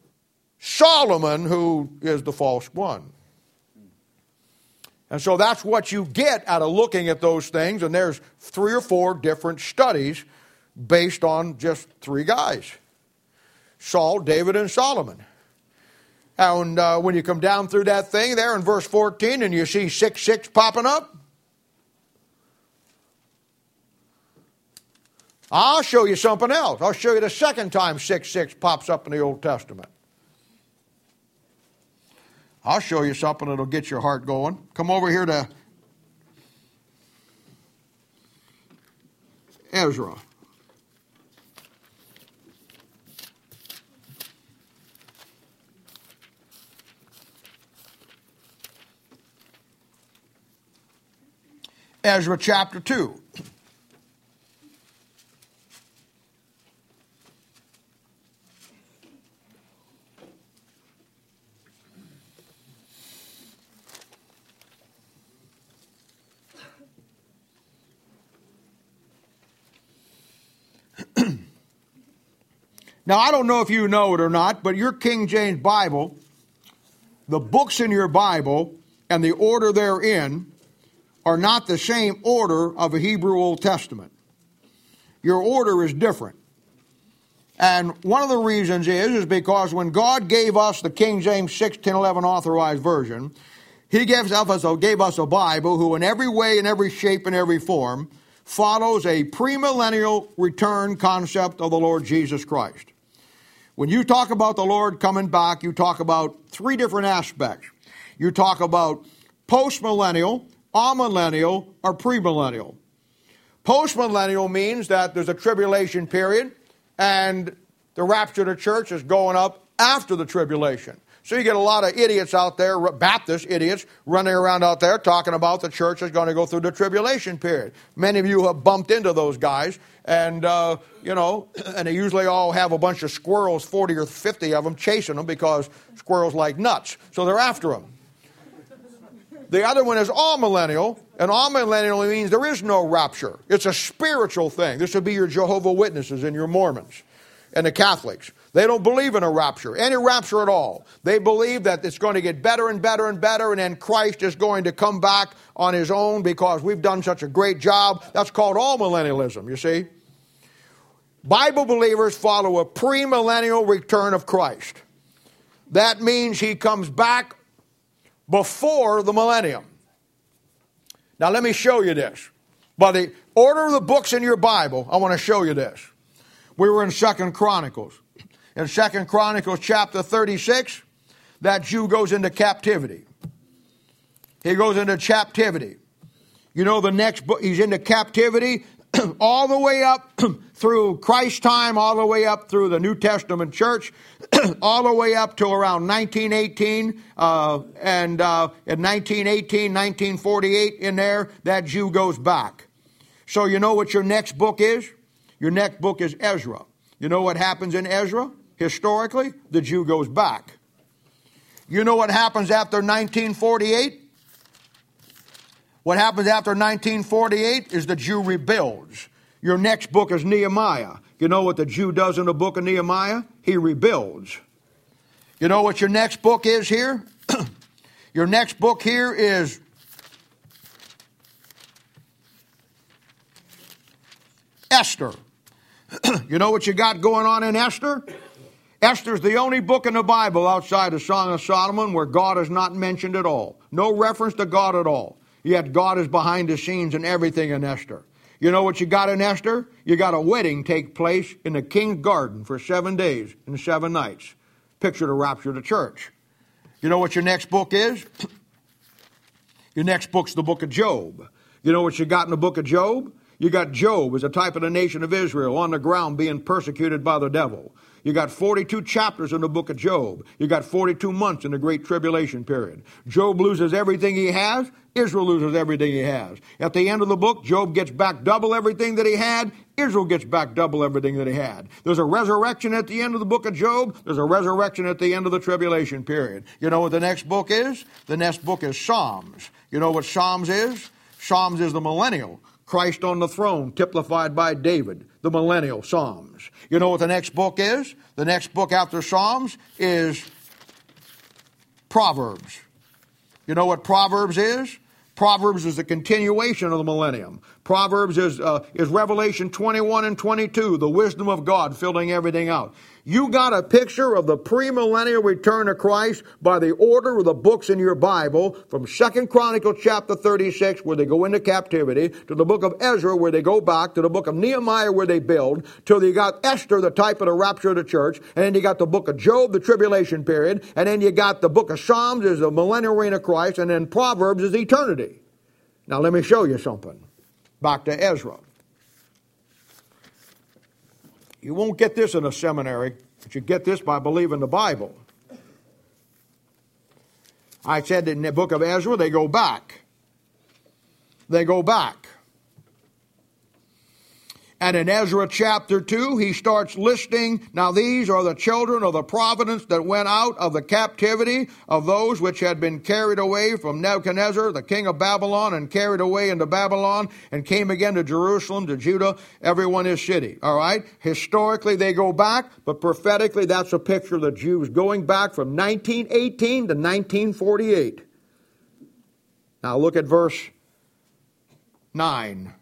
Solomon, who is the false one. And so that's what you get out of looking at those things. And there's three or four different studies based on just three guys. Saul, David, and Solomon. And uh, when you come down through that thing there in verse fourteen and you see six six popping up, I'll show you something else. I'll show you the second time six six pops up in the Old Testament. I'll show you something that'll get your heart going. Come over here to Ezra. Ezra chapter two. Now, I don't know if you know it or not, but your King James Bible, the books in your Bible, and the order they're in are not the same order of a Hebrew Old Testament. Your order is different. And one of the reasons is, is because when God gave us the King James six ten eleven authorized version, He gave us, a, gave us a Bible who in every way, in every shape, in every form, follows a premillennial return concept of the Lord Jesus Christ. When you talk about the Lord coming back, you talk about three different aspects. You talk about postmillennial, amillennial, or premillennial. Postmillennial means that there's a tribulation period and the rapture of the church is going up after the tribulation. So you get a lot of idiots out there, Baptist idiots, running around out there talking about the church is going to go through the tribulation period. Many of you have bumped into those guys, and, uh, you know, and they usually all have a bunch of squirrels, forty or fifty of them, chasing them because squirrels like nuts. So they're after them. The other one is amillennial, and amillennial means there is no rapture. It's a spiritual thing. This would be your Jehovah's Witnesses and your Mormons and the Catholics. They don't believe in a rapture, any rapture at all. They believe that it's going to get better and better and better, and then Christ is going to come back on His own because we've done such a great job. That's called amillennialism, you see. Bible believers follow a premillennial return of Christ. That means He comes back before the millennium. Now let me show you this. By the order of the books in your Bible, I want to show you this. We were in Second Chronicles. In Second Chronicles chapter thirty-six, that Jew goes into captivity. He goes into captivity. You know the next book, he's into captivity all the way up through Christ's time, all the way up through the New Testament church, all the way up to around nineteen eighteen, uh, and uh, in nineteen eighteen, nineteen forty-eight in there, that Jew goes back. So you know what your next book is? Your next book is Ezra. You know what happens in Ezra? Historically, the Jew goes back. You know what happens after nineteen forty-eight? What happens after nineteen forty-eight is the Jew rebuilds. Your next book is Nehemiah. You know what the Jew does in the book of Nehemiah? He rebuilds. You know what your next book is here? Your next book here is Esther. You know what you got going on in Esther? Esther's the only book in the Bible outside the Song of Solomon where God is not mentioned at all. No reference to God at all. Yet God is behind the scenes in everything in Esther. You know what you got in Esther? You got a wedding take place in the king's garden for seven days and seven nights. Picture the rapture of the church. You know what your next book is? Your next book's the book of Job. You know what you got in the book of Job? You got Job as a type of the nation of Israel on the ground being persecuted by the devil. You got forty-two chapters in the book of Job. You got forty-two months in the Great Tribulation period. Job loses everything he has. Israel loses everything he has. At the end of the book, Job gets back double everything that he had. Israel gets back double everything that he had. There's a resurrection at the end of the book of Job. There's a resurrection at the end of the tribulation period. You know what the next book is? The next book is Psalms. You know what Psalms is? Psalms is the millennial. Christ on the throne, typified by David, the millennial Psalms. You know what the next book is? The next book after Psalms is Proverbs. You know what Proverbs is? Proverbs is the continuation of the millennium. Proverbs is uh, is Revelation twenty-one and twenty-two, the wisdom of God filling everything out. You got a picture of the premillennial return of Christ by the order of the books in your Bible, from Second Chronicles chapter thirty-six, where they go into captivity, to the book of Ezra, where they go back, to the book of Nehemiah, where they build, till you got Esther, the type of the rapture of the church, and then you got the book of Job, the tribulation period, and then you got the book of Psalms is the millennial reign of Christ, and then Proverbs is eternity. Now let me show you something. Back to Ezra. You won't get this in a seminary, but you get this by believing the Bible. I said that in the book of Ezra, they go back. they go back. And in Ezra chapter two, he starts listing, now these are the children of the providence that went out of the captivity of those which had been carried away from Nebuchadnezzar, the king of Babylon, and carried away into Babylon, and came again to Jerusalem, to Judah, everyone his city. All right? Historically, they go back, but prophetically, that's a picture of the Jews going back from nineteen eighteen to nineteen forty-eight. Now look at verse nine.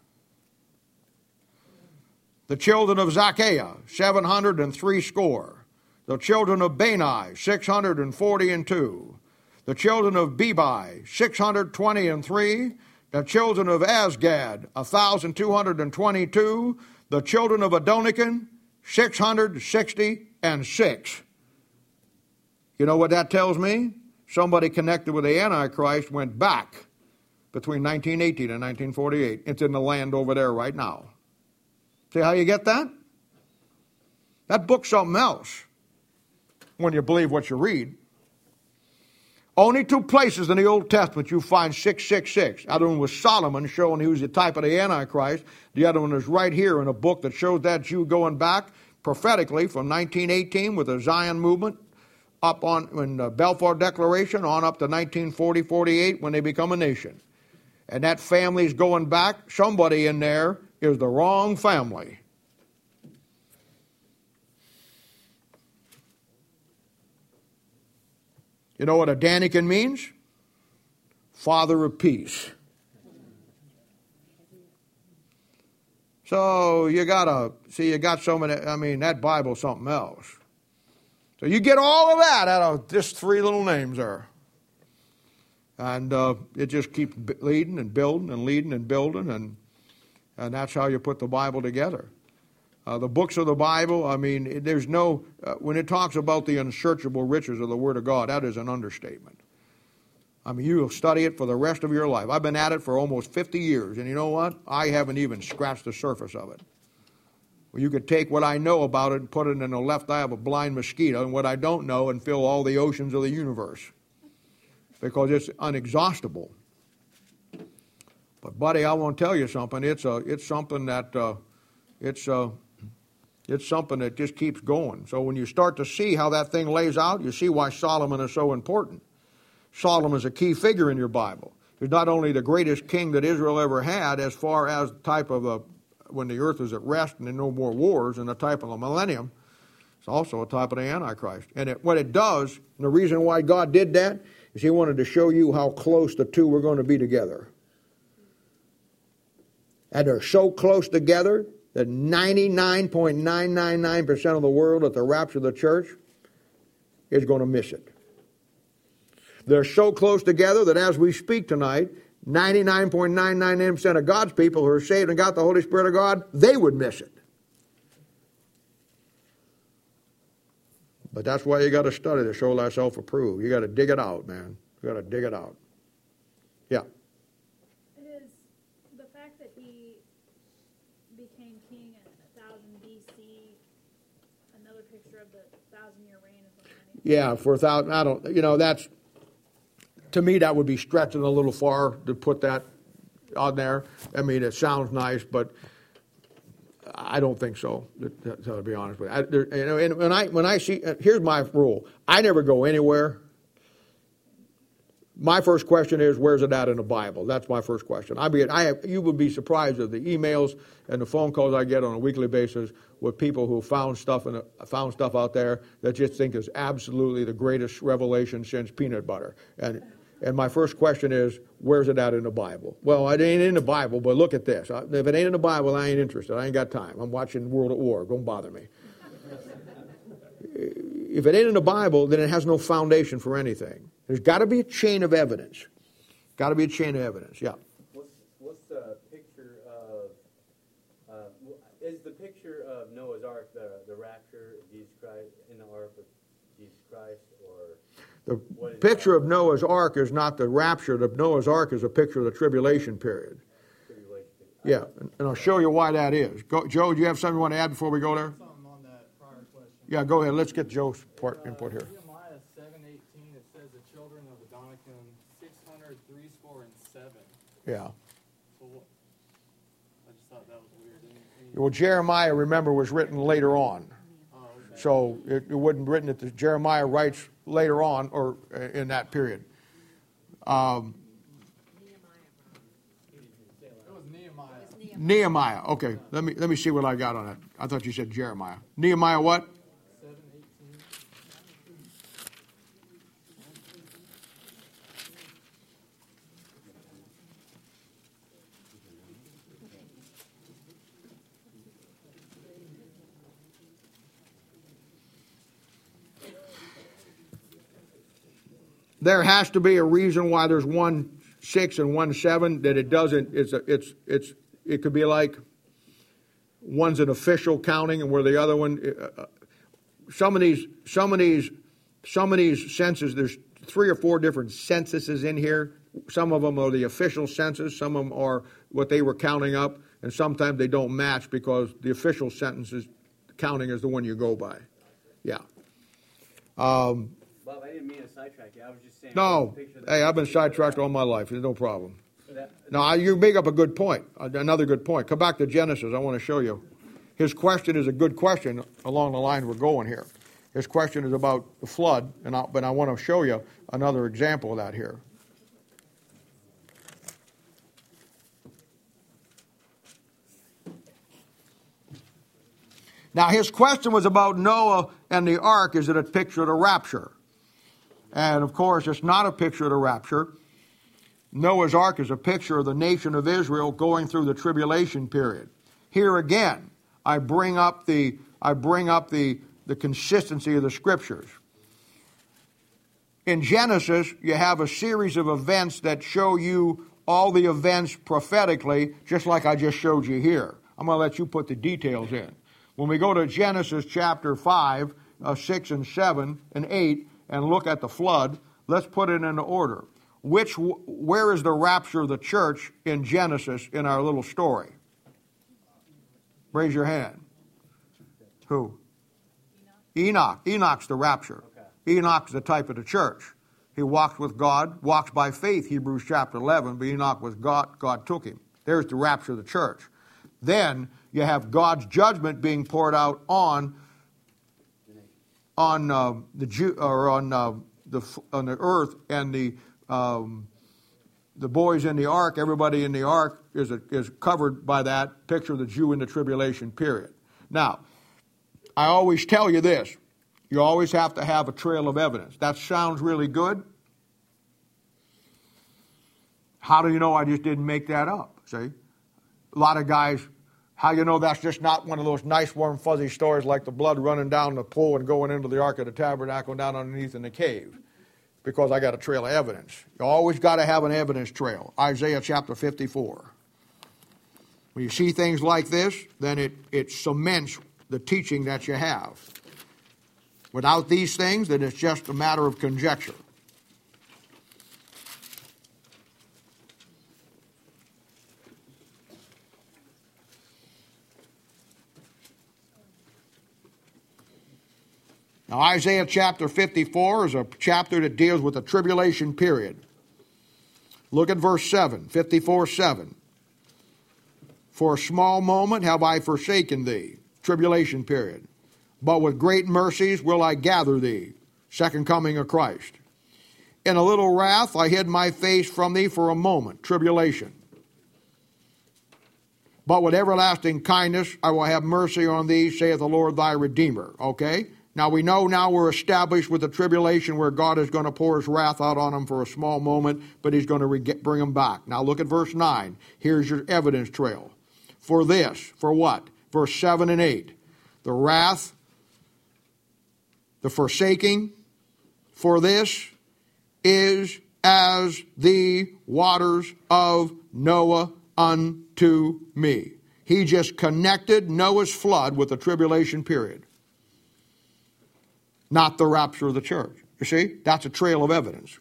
The children of Zacchaeus, seven hundred and three score. The children of Bani, six hundred and forty and two. The children of Bebai, six hundred twenty and three. The children of Asgad, one thousand two hundred and twenty-two. The children of Adonikam, six hundred sixty and six. You know what that tells me? Somebody connected with the Antichrist went back between nineteen eighteen and nineteen forty-eight. It's in the land over there right now. See how you get that? That book's something else when you believe what you read. Only two places in the Old Testament you find six six six. The other one was Solomon, showing he was the type of the Antichrist. The other one is right here in a book that shows that Jew going back prophetically from nineteen eighteen with the Zion movement up on in the Balfour Declaration on up to nineteen forty forty-eight when they become a nation. And that family's going back. Somebody in there is the wrong family. You know what Adonikam means? Father of peace. So you gotta see, you got so many. I mean, that Bible's something else. So you get all of that out of just three little names there. And uh, it just keeps leading and building and leading and building, and and that's how you put the Bible together. Uh, the books of the Bible, I mean, there's no, uh, when it talks about the unsearchable riches of the Word of God, that is an understatement. I mean, you will study it for the rest of your life. I've been at it for almost fifty years, and you know what? I haven't even scratched the surface of it. Well, you could take what I know about it and put it in the left eye of a blind mosquito, and what I don't know, and fill all the oceans of the universe. Because it's inexhaustible. But buddy, I want to tell you something. It's a, it's something that, uh, it's uh, it's something that just keeps going. So when you start to see how that thing lays out, you see why Solomon is so important. Solomon is a key figure in your Bible. He's not only the greatest king that Israel ever had, as far as the type of a, when the earth is at rest and there are no more wars, and the type of a millennium. It's also a type of the Antichrist. And it, what it does, and the reason why God did that, is he wanted to show you how close the two were going to be together. And they're so close together that ninety-nine point nine nine nine percent of the world at the rapture of the church is going to miss it. They're so close together that as we speak tonight, ninety-nine point nine nine nine percent of God's people who are saved and got the Holy Spirit of God, they would miss it. But that's why you got to study to show thyself approved. You got to dig it out, man. You got to dig it out. Yeah. It is the fact that he became king in one thousand B C. Another picture of the thousand-year reign of the millennium. Yeah, for a thousand. I don't. You know, that's to me that would be stretching a little far to put that on there. I mean, it sounds nice, but I don't think so, to, to be honest with you. I, there, you know, and when I when I see, here's my rule: I never go anywhere. My first question is, where's it at in the Bible? That's my first question. I mean, I have, you would be surprised at the emails and the phone calls I get on a weekly basis with people who found stuff in a, found stuff out there that just think is absolutely the greatest revelation since peanut butter. And and my first question is, where's it at in the Bible? Well, it ain't in the Bible, but look at this. If it ain't in the Bible, I ain't interested. I ain't got time. I'm watching World at War. Don't bother me. If it ain't in the Bible, then it has no foundation for anything. There's got to be a chain of evidence. Got to be a chain of evidence, yeah. What's, what's the picture of, uh, is the picture of Noah's Ark the, the rapture of Jesus Christ, in the Ark of Jesus Christ, or... The picture of Noah's Ark is not the rapture. The Noah's Ark is a picture of the tribulation period. Tribulation period. Yeah, and I'll show you why that is. Go, Joe, do you have something you want to add before we go there? Something on that prior question. Yeah, go ahead. Let's get Joe's part, uh, input here. Nehemiah seven eighteen, it says the children of Adonikam, six hundred three score and seven. Yeah. So But what, I just thought that was weird. Any, any, Well, Jeremiah, remember, was written later on. oh, okay. So it, it wasn't written at the, Jeremiah writes later on or uh, in that period. Um, It was Nehemiah. Nehemiah. Okay, let me let me see what I got on it. I thought you said Jeremiah. Nehemiah what? seven eighteen. There has to be a reason why there's one six and one seven that it doesn't. It's a, it's it's it could be like one's an official counting and where the other one. Uh, some of these some of these some of these census. There's three or four different censuses in here. Some of them are the official census. Some of them are what they were counting up, and sometimes they don't match because the official census counting is the one you go by. Yeah. Um, Bob, I didn't mean to sidetrack you. I was just saying. No, picture that- hey, I've been sidetracked all my life. There's no problem. that- No, I- you make up a good point. Another good point. Come back to Genesis. I want to show you. His question is a good question along the line we're going here. His question is about the flood, and I, but I want to show you another example of that here. Now, his question was about Noah and the ark. Is it a picture of the rapture? And, of course, it's not a picture of the rapture. Noah's ark is a picture of the nation of Israel going through the tribulation period. Here again, I bring up the I bring up the, the consistency of the scriptures. In Genesis, you have a series of events that show you all the events prophetically, just like I just showed you here. I'm going to let you put the details in. When we go to Genesis chapter five, uh, six and seven and eight, and look at the flood, let's put it in order. Which, where is the rapture of the church in Genesis in our little story? Raise your hand. Who? Enoch. Enoch's the rapture. Enoch's the type of the church. He walked with God, walks by faith, Hebrews chapter eleven, but Enoch was God, God took him. There's the rapture of the church. Then you have God's judgment being poured out on on uh, the Jew, or on uh, the on the earth, and the um, the boys in the ark. Everybody in the ark is a, is covered by that picture of the Jew in the tribulation period. Now, I always tell you this: you always have to have a trail of evidence. That sounds really good. How do you know I just didn't make that up? See, a lot of guys. How you know that's just not one of those nice, warm, fuzzy stories like the blood running down the pool and going into the Ark of the Tabernacle and down underneath in the cave? Because I got a trail of evidence. You always got to have an evidence trail. Isaiah chapter fifty-four. When you see things like this, then it, it cements the teaching that you have. Without these things, then it's just a matter of conjecture. Now, Isaiah chapter fifty-four is a chapter that deals with the tribulation period. Look at verse seven, fifty-four seven. For a small moment have I forsaken thee, tribulation period. But with great mercies will I gather thee, second coming of Christ. In a little wrath I hid my face from thee for a moment, tribulation. But with everlasting kindness I will have mercy on thee, saith the Lord thy Redeemer. Okay? Now we know now we're established with the tribulation where God is going to pour his wrath out on them for a small moment, but he's going to re- bring them back. Now look at verse nine. Here's your evidence trail. For this, for what? Verse seven and eight. The wrath, the forsaking, for this is as the waters of Noah unto me. He just connected Noah's flood with the tribulation period. Not the rapture of the church. You see, that's a trail of evidence.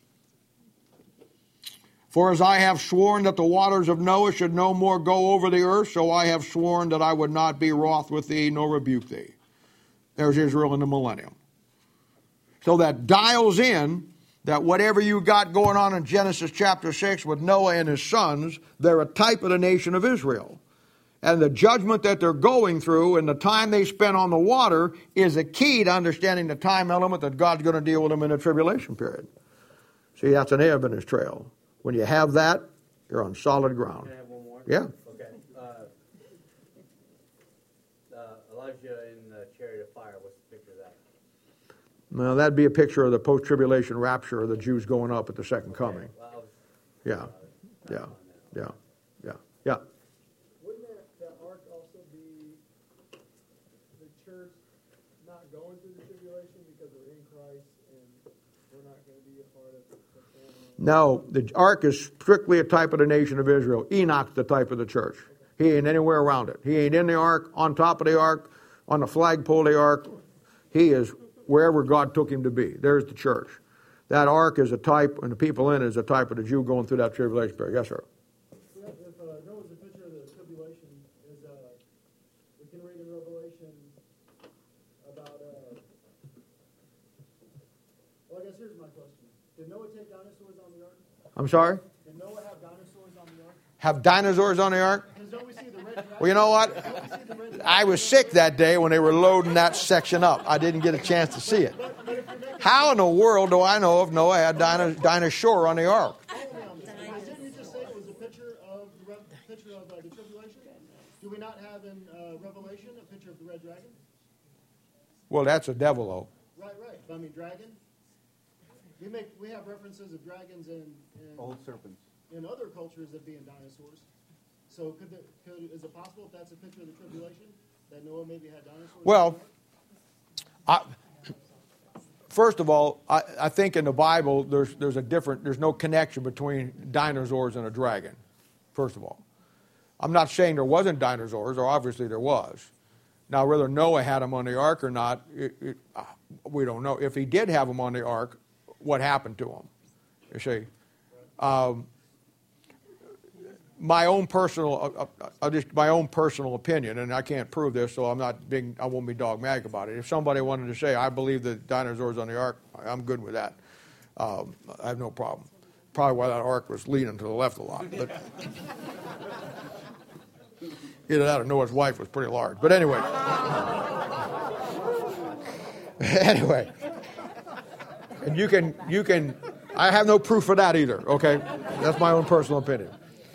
For as I have sworn that the waters of Noah should no more go over the earth, so I have sworn that I would not be wroth with thee nor rebuke thee. There's Israel in the millennium. So that dials in that whatever you got going on in Genesis chapter six with Noah and his sons, they're a type of the nation of Israel. And the judgment that they're going through and the time they spend on the water is a key to understanding the time element that God's going to deal with them in the tribulation period. See, that's an evidence trail. When you have that, you're on solid ground. Can I have one more? Yeah. Okay. Uh, uh, Elijah in the chariot of fire. What's the picture of that? Well, that'd be a picture of the post-tribulation rapture of the Jews going up at the second coming. Well, I was, Yeah, uh, yeah, yeah, yeah, yeah. Wouldn't that, that ark also be the church not going through the tribulation because we're in Christ and we're not going to be a part of the family? No, the ark is strictly a type of the nation of Israel. Enoch's the type of the church. He ain't anywhere around it. He ain't in the ark, on top of the ark, on the flagpole of the ark. He is wherever God took him to be. There's the church. That ark is a type, and the people in it is a type of the Jew going through that tribulation period. Yes, sir. If uh, Noah's a picture of the tribulation, is uh, we can read in Revelation about. Uh, well, I guess here's my question: did Noah take dinosaurs on the ark? I'm sorry? Did Noah have dinosaurs on the ark? Have dinosaurs on the ark? Because don't we see the red dragon? Well, you know what? Don't we see the red dragon? I was sick that day when they were loading that section up. I didn't get a chance to see it. How in the world do I know if Noah had dino- dinosaur on the ark? Didn't you just say it was a picture of the re- picture of uh, the tribulation? Do we not have in uh, Revelation a picture of the red dragon? Well, that's a devil, though. Right, right. I mean, dragon. We make we have references of dragons in, in Old serpents. in other cultures that being dinosaurs. So could, the, could is it possible if that's a picture of the tribulation that Noah maybe had dinosaurs? Well, I, first of all, I, I think in the Bible there's there's a different there's no connection between dinosaurs and a dragon. First of all, I'm not saying there wasn't dinosaurs, or obviously there was. Now, whether Noah had them on the ark or not, it, it, we don't know. If he did have them on the ark, what happened to them? You see. Um, My own personal, uh, uh, just my own personal opinion, and I can't prove this, so I'm not being, I won't be dogmatic about it. If somebody wanted to say, I believe the dinosaurs on the ark, I'm good with that. Um, I have no problem. Probably why that ark was leaning to the left a lot. But either that or Noah's wife was pretty large. But anyway, anyway, and you can, you can. I have no proof of that either. Okay, that's my own personal opinion.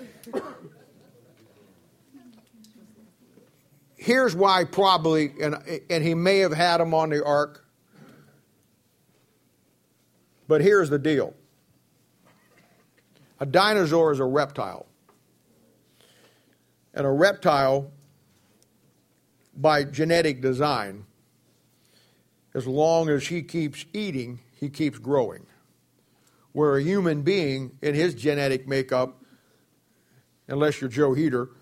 Here's why probably, and, and he may have had them on the ark, but here's the deal. A dinosaur is a reptile. And a reptile, by genetic design, as long as he keeps eating, he keeps growing. Where a human being, in his genetic makeup, unless you're Joe Heater,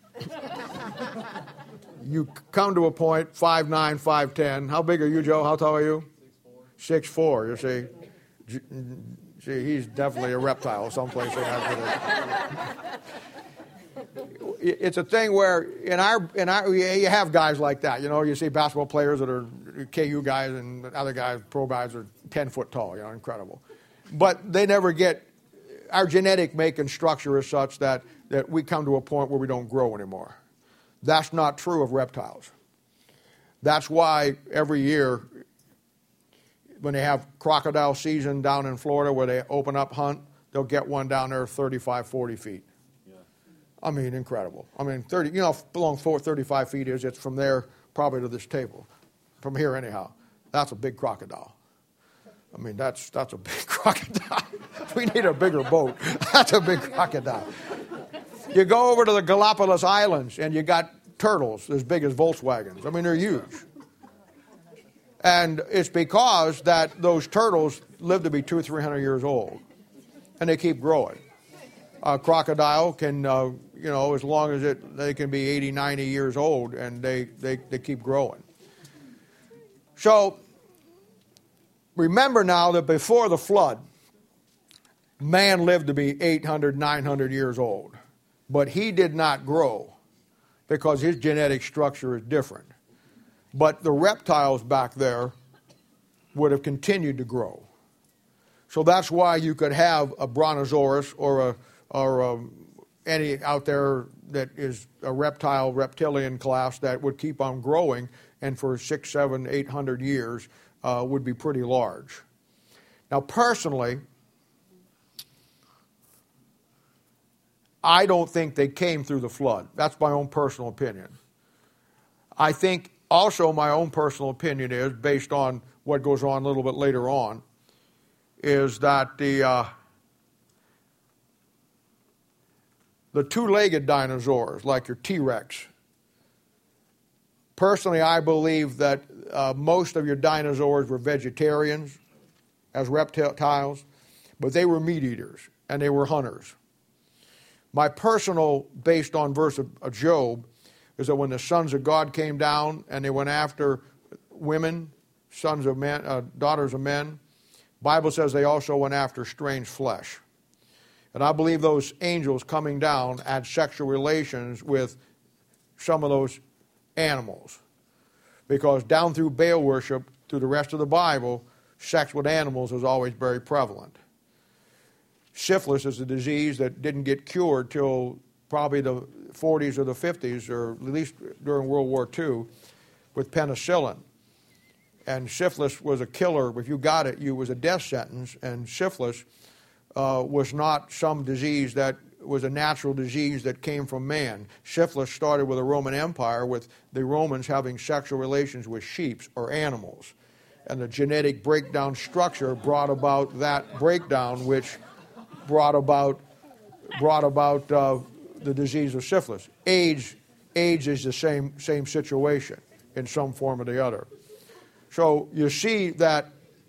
you come to a point, five nine, five ten. How big are you, Joe? How tall are you? six four. You see. See, he's definitely a reptile someplace. In that it's a thing where in our, in our, you have guys like that. You know, you see basketball players that are K U guys and other guys, pro guys, are ten foot tall. You know, incredible. But they never get, our genetic make and structure is such that, that we come to a point where we don't grow anymore. That's not true of reptiles. That's why every year when they have crocodile season down in Florida where they open up hunt, they'll get one down there thirty-five, forty feet. Yeah. I mean, incredible. I mean, thirty. You know how long thirty-five feet is? It's from there probably to this table. From here anyhow. That's a big crocodile. I mean, that's that's a big crocodile. We need a bigger boat. That's a big crocodile. You go over to the Galapagos Islands, and you got turtles as big as Volkswagens. I mean, they're huge. And it's because that those turtles live to be two or three hundred years old, and they keep growing. A crocodile can, uh, you know, as long as it, they can be eighty, ninety years old, and they, they, they keep growing. So, remember now that before the flood, man lived to be eight hundred, nine hundred years old. But he did not grow because his genetic structure is different. But the reptiles back there would have continued to grow. So that's why you could have a brontosaurus or a or a, any out there that is a reptile, reptilian class that would keep on growing, and for six, seven, eight hundred years uh, would be pretty large. Now, personally, I don't think they came through the flood. That's my own personal opinion. I think also my own personal opinion is, based on what goes on a little bit later on, is that the uh, the two-legged dinosaurs, like your T-Rex, personally I believe that uh, most of your dinosaurs were vegetarians as reptiles, but they were meat eaters and they were hunters. My personal, based on verse of, of Job, is that when the sons of God came down and they went after women, sons of men, uh, daughters of men, Bible says they also went after strange flesh. And I believe those angels coming down had sexual relations with some of those animals. Because down through Baal worship, through the rest of the Bible, sex with animals was always very prevalent. Syphilis is a disease that didn't get cured till probably the forties or the fifties, or at least during World War Two, with penicillin. And syphilis was a killer. If you got it, you was a death sentence. And syphilis uh, was not some disease that was a natural disease that came from man. Syphilis started with the Roman Empire, with the Romans having sexual relations with sheep or animals. And the genetic breakdown structure brought about that breakdown, which brought about brought about uh, the disease of syphilis. AIDS, AIDS is the same same situation in some form or the other. So you see that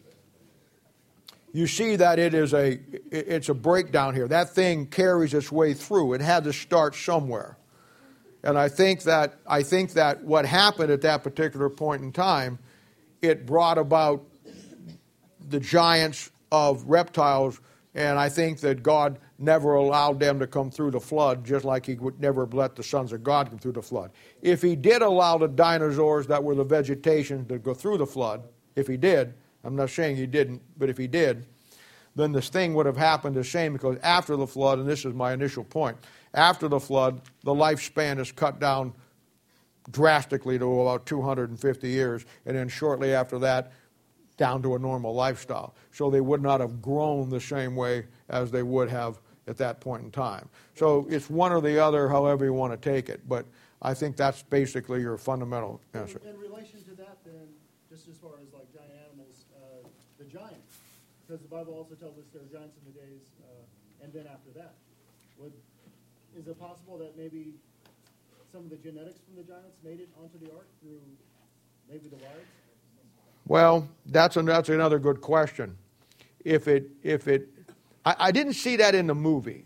you see that it is a it's a breakdown here. That thing carries its way through. It had to start somewhere. And I think that I think that what happened at that particular point in time, it brought about the giants of reptiles, and I think that God never allowed them to come through the flood, just like he would never let the sons of God come through the flood. If he did allow the dinosaurs that were the vegetation to go through the flood, if he did, I'm not saying he didn't, but if he did, then this thing would have happened the same, because after the flood, and this is my initial point, after the flood, the lifespan is cut down drastically to about two hundred fifty years, and then shortly after that, down to a normal lifestyle. So they would not have grown the same way as they would have at that point in time. So it's one or the other, however you want to take it. But I think that's basically your fundamental answer. In, in relation to that, then, just as far as like giant animals, uh, the giants, because the Bible also tells us there are giants in the days, uh, and then after that, would is it possible that maybe some of the genetics from the giants made it onto the ark through maybe the wives? Well, that's a, that's another good question. If it if it, I, I didn't see that in the movie.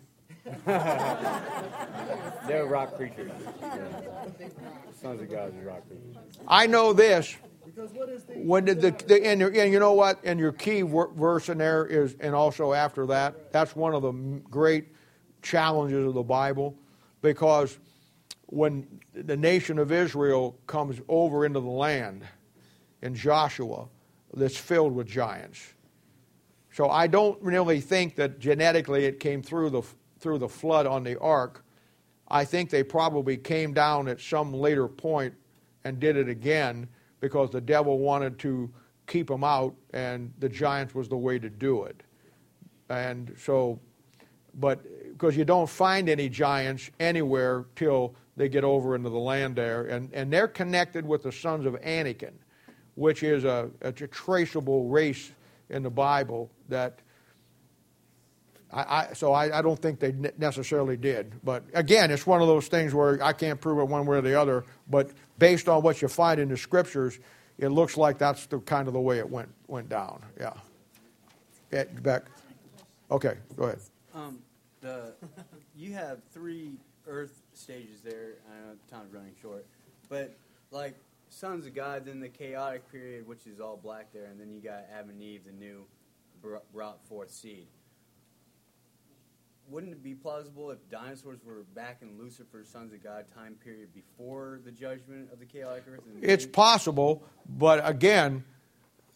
They're rock creatures. Sons of God are rock creatures. I know this. Because what is the When did the, the and, and you know what? And your key wor- verse in there is, and also after that, that's one of the great challenges of the Bible, because when the nation of Israel comes over into the land in Joshua, that's filled with giants. So I don't really think that genetically it came through the through the flood on the ark. I think they probably came down at some later point and did it again, because the devil wanted to keep them out, and the giants was the way to do it. And so, but because you don't find any giants anywhere till they get over into the land there, and, and they're connected with the sons of Anakim, which is a, a traceable race in the Bible that I, I so I, I don't think they necessarily did. But again, it's one of those things where I can't prove it one way or the other, but based on what you find in the scriptures, it looks like that's the kind of the way it went went down. Yeah. Yeah, Beck. Okay, go ahead. Um, the you have three earth stages there. I know time's running short, but like sons of God, then the chaotic period, which is all black there, and then you got Adam and Eve, the new brought forth seed. Wouldn't it be plausible if dinosaurs were back in Lucifer's sons of God time period before the judgment of the chaotic earth? And it's possible, but again,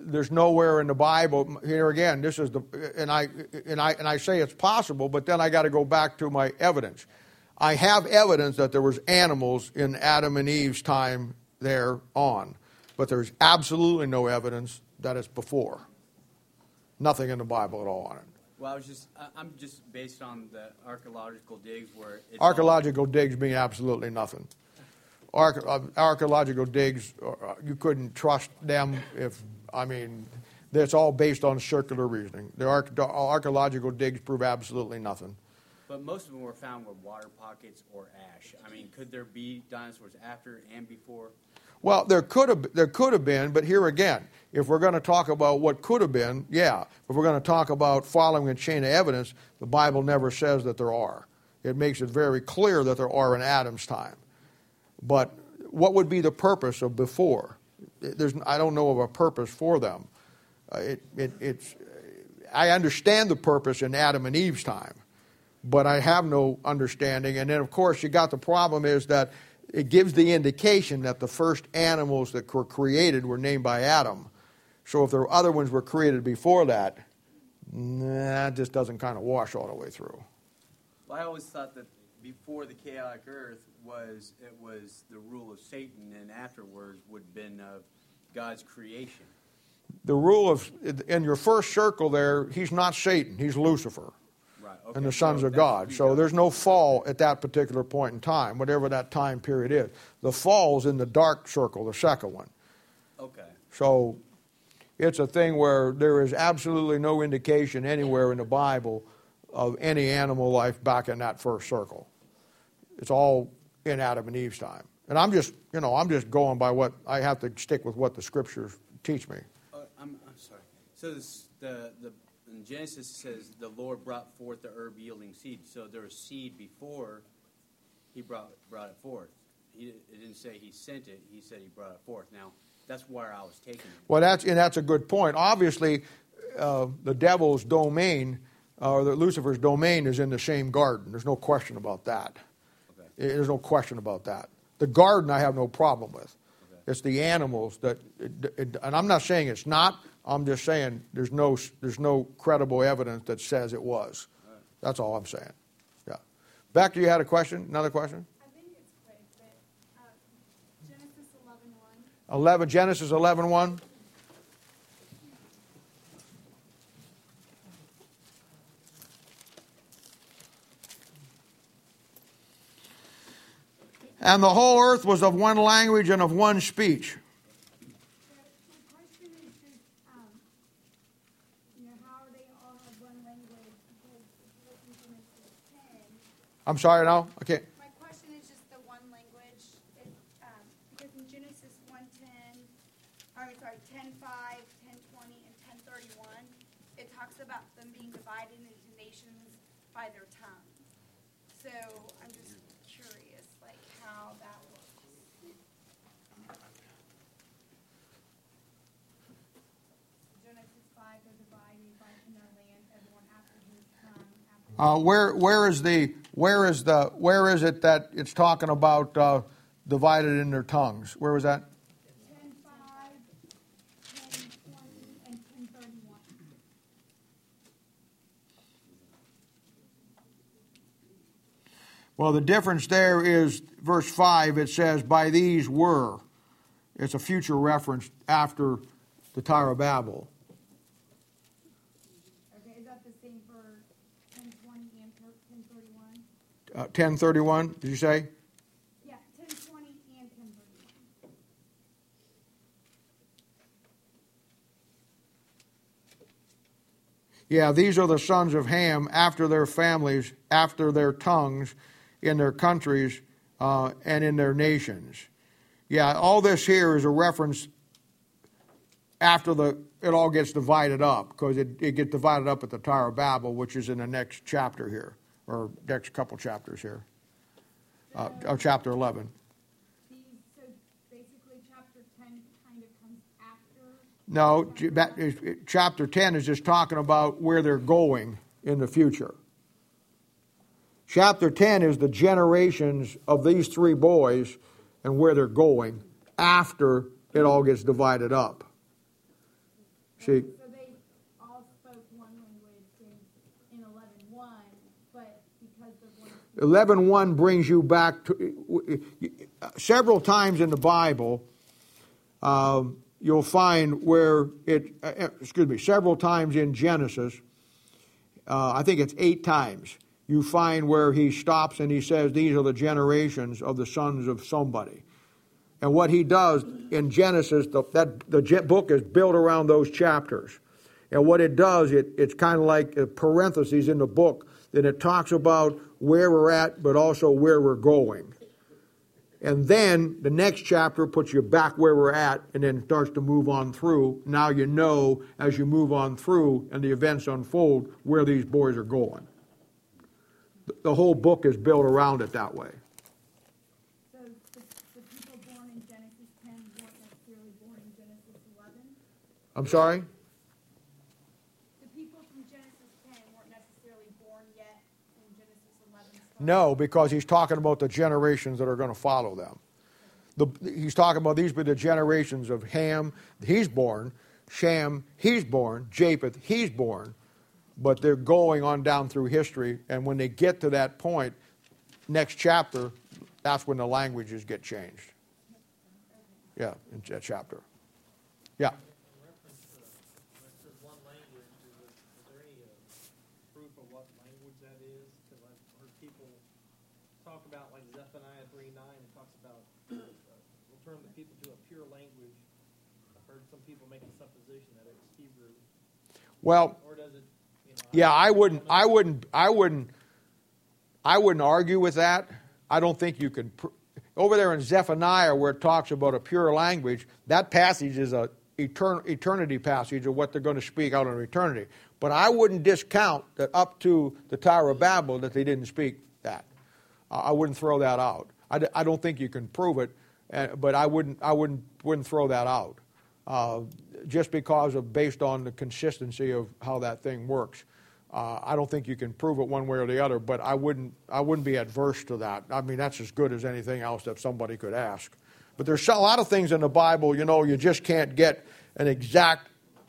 there's nowhere in the Bible. Here again, this is the and I and I and I say it's possible, but then I got to go back to my evidence. I have evidence that there was animals in Adam and Eve's time there on, but there's absolutely no evidence that it's before. Nothing in the Bible at all on it. Well, I was just, I- I'm just based on the archaeological digs where it's Archaeological digs mean absolutely nothing. Arche- uh, archaeological digs, uh, you couldn't trust them if, I mean, that's all based on circular reasoning. The, arch- the archaeological digs prove absolutely nothing. But most of them were found with water pockets or ash. I mean, could there be dinosaurs after and before? Well, there could have there could have been, but here again, if we're going to talk about what could have been, yeah. If we're going to talk about following a chain of evidence, the Bible never says that there are. It makes it very clear that there are in Adam's time. But what would be the purpose of before? There's, I don't know of a purpose for them. Uh, it, it, it's, I understand the purpose in Adam and Eve's time, but I have no understanding. And then, of course, you got the problem is that it gives the indication that the first animals that were created were named by Adam. So if there were other ones were created before that, nah, it just doesn't kind of wash all the way through. Well, I always thought that before the chaotic earth was it was the rule of Satan, and afterwards would have been of God's creation. The rule of, in your first circle there, he's not Satan, he's Lucifer. Right. Okay. And the sons So of that's God. who So God- there's no fall at that particular point in time, whatever that time period is. The fall's in the dark circle, the second one. Okay. So it's a thing where there is absolutely no indication anywhere in the Bible of any animal life back in that first circle. It's all in Adam and Eve's time. And I'm just, you know, I'm just going by what, I have to stick with what the scriptures teach me. Uh, I'm, I'm sorry. So this, the the in Genesis it says the Lord brought forth the herb yielding seed. So there was seed before he brought brought it forth. He it didn't say he sent it. He said he brought it forth. Now that's where I was taking it. Well, that's, and that's a good point. Obviously, uh, the devil's domain, uh, or the Lucifer's domain is in the same garden. There's no question about that. Okay. There's no question about that. The garden I have no problem with. Okay. It's the animals that, it, it, and I'm not saying it's not. I'm just saying there's no there's no credible evidence that says it was. All right. That's all I'm saying. Yeah. Beck, you had a question? Another question? I think it's quick, but uh, Genesis eleven one. Eleven Genesis eleven one. And the whole earth was of one language and of one speech. My question is just, um, you know, how they all have one language? Because if you look in Genesis ten, I'm sorry, no? Okay. My question is just the one language, it, um, because in Genesis one ten, or sorry, ten five, ten twenty, and ten thirty-one, it talks about them being divided into nations by their tongue. So I'm just curious, like, how that works. Genesis five, they're divided by in their land, everyone after his tongue. After Uh, where where is the where is the where is it that it's talking about uh, divided in their tongues? Where was that? ten five, ten twenty, and ten thirty-one. Well, the difference there is verse five. It says, "By these were." It's a future reference after the Tower of Babel. Okay, is that the same for ten twenty and ten thirty-one? Uh, ten thirty-one. Did you say? Yeah, ten twenty and ten thirty-one. Yeah, these are the sons of Ham after their families, after their tongues, in their countries, uh, and in their nations. Yeah, all this here is a reference after the it all gets divided up, because it, it gets divided up at the Tower of Babel, which is in the next chapter here, or next couple chapters here, uh, of chapter eleven. These, so basically chapter ten kind of comes after? No, ch- that- chapter ten is just talking about where they're going in the future. Chapter ten is the generations of these three boys and where they're going after it all gets divided up. See, So they all spoke one language in, in eleven one, but because of one. eleven one brings you back to several times in the Bible. Um, you'll find where it, uh, excuse me, several times in Genesis. Uh, I think it's eight times. You find where he stops and he says, "These are the generations of the sons of somebody." And what he does in Genesis, the, that the book is built around those chapters. And what it does, it, it's kind of like a parentheses in the book, that it talks about where we're at, but also where we're going. And then the next chapter puts you back where we're at and then starts to move on through. Now you know, as you move on through and the events unfold, where these boys are going. The whole book is built around it that way. So the, the people born in Genesis ten weren't necessarily born in Genesis eleven? I'm sorry? The people from Genesis ten weren't necessarily born yet in Genesis eleven? No, because he's talking about the generations that are going to follow them. The, he's talking about these be the generations of Ham, he's born, Shem, he's born, Japheth, he's born. But they're going on down through history, and when they get to that point, next chapter, that's when the languages get changed. Yeah, in that chapter. Yeah. In reference to, when it says one language, is, it, is there any uh, proof of what language that is? Because I've heard people talk about, like Zephaniah three nine, it talks about, uh, we'll turn the people to a pure language. I've heard some people make a supposition that it's Hebrew. Well, Or does it, you know, yeah, I wouldn't, I wouldn't, I wouldn't, I wouldn't argue with that. I don't think you can. Pr- Over there in Zephaniah, where it talks about a pure language, that passage is a etern- eternity passage of what they're going to speak out in eternity. But I wouldn't discount that up to the Tower of Babel that they didn't speak that. Uh, I wouldn't throw that out. I, d- I don't think you can prove it, uh, but I wouldn't, I wouldn't, wouldn't throw that out. Uh, just because of based on the consistency of how that thing works. Uh, I don't think you can prove it one way or the other, but I wouldn't I wouldn't be adverse to that. I mean, that's as good as anything else that somebody could ask. But there's a lot of things in the Bible, you know, you just can't get an exact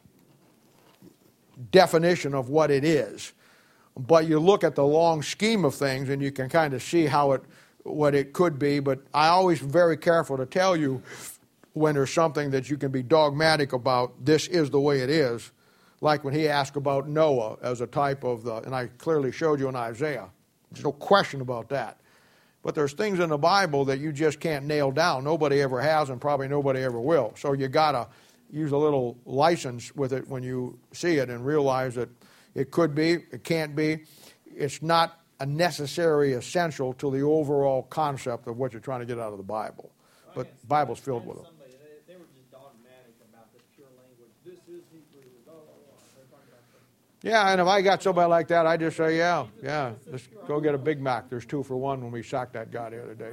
definition of what it is. But you look at the long scheme of things and you can kind of see how it, what it could be. But I always am very careful to tell you when there's something that you can be dogmatic about, this is the way it is. Like when he asked about Noah as a type of the, and I clearly showed you in Isaiah. There's no question about that. But there's things in the Bible that you just can't nail down. Nobody ever has and probably nobody ever will. So you got to use a little license with it when you see it and realize that it could be, it can't be. It's not a necessary essential to the overall concept of what you're trying to get out of the Bible. But the Bible's filled with them. They were just dogmatic about this pure language. This is Hebrew. Blah, blah, blah. They're talking about the, Yeah, and if I got somebody like that, I just say, yeah, yeah, let's go get a Big Mac. There's two for one when we sacked that guy the other day.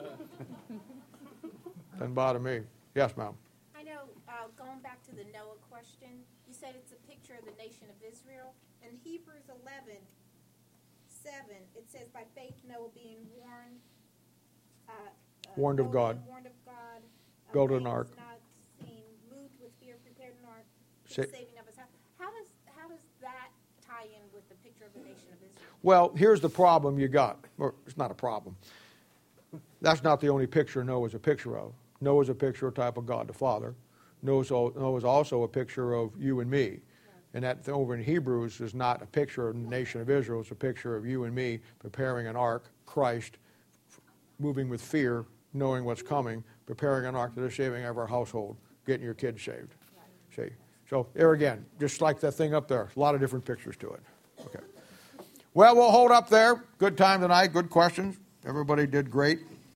Doesn't bother me. Yes, ma'am. I know, uh, going back to the Noah question, you said it's a picture of the nation of Israel. In Hebrews eleven seven, it says, by faith Noah being warned, uh, uh, Warned of Noah God. being warned of God, uh, Built an things ark. not seen, moved with fear, prepared an ark, for Sa- the saving of his house. How does, how does that tie in with the picture of the nation of Israel? Well, here's the problem you got. Or it's not a problem. That's not the only picture Noah's a picture of. Noah's a picture of type of God the Father. Noah's, Noah's also a picture of you and me. And that over in Hebrews is not a picture of the nation of Israel. It's a picture of you and me preparing an ark, Christ, moving with fear, knowing what's coming, preparing an ark to the saving of our household, getting your kids saved. See? So there again, just like that thing up there, a lot of different pictures to it. Okay. Well, we'll hold up there. Good time tonight. Good questions. Everybody did great.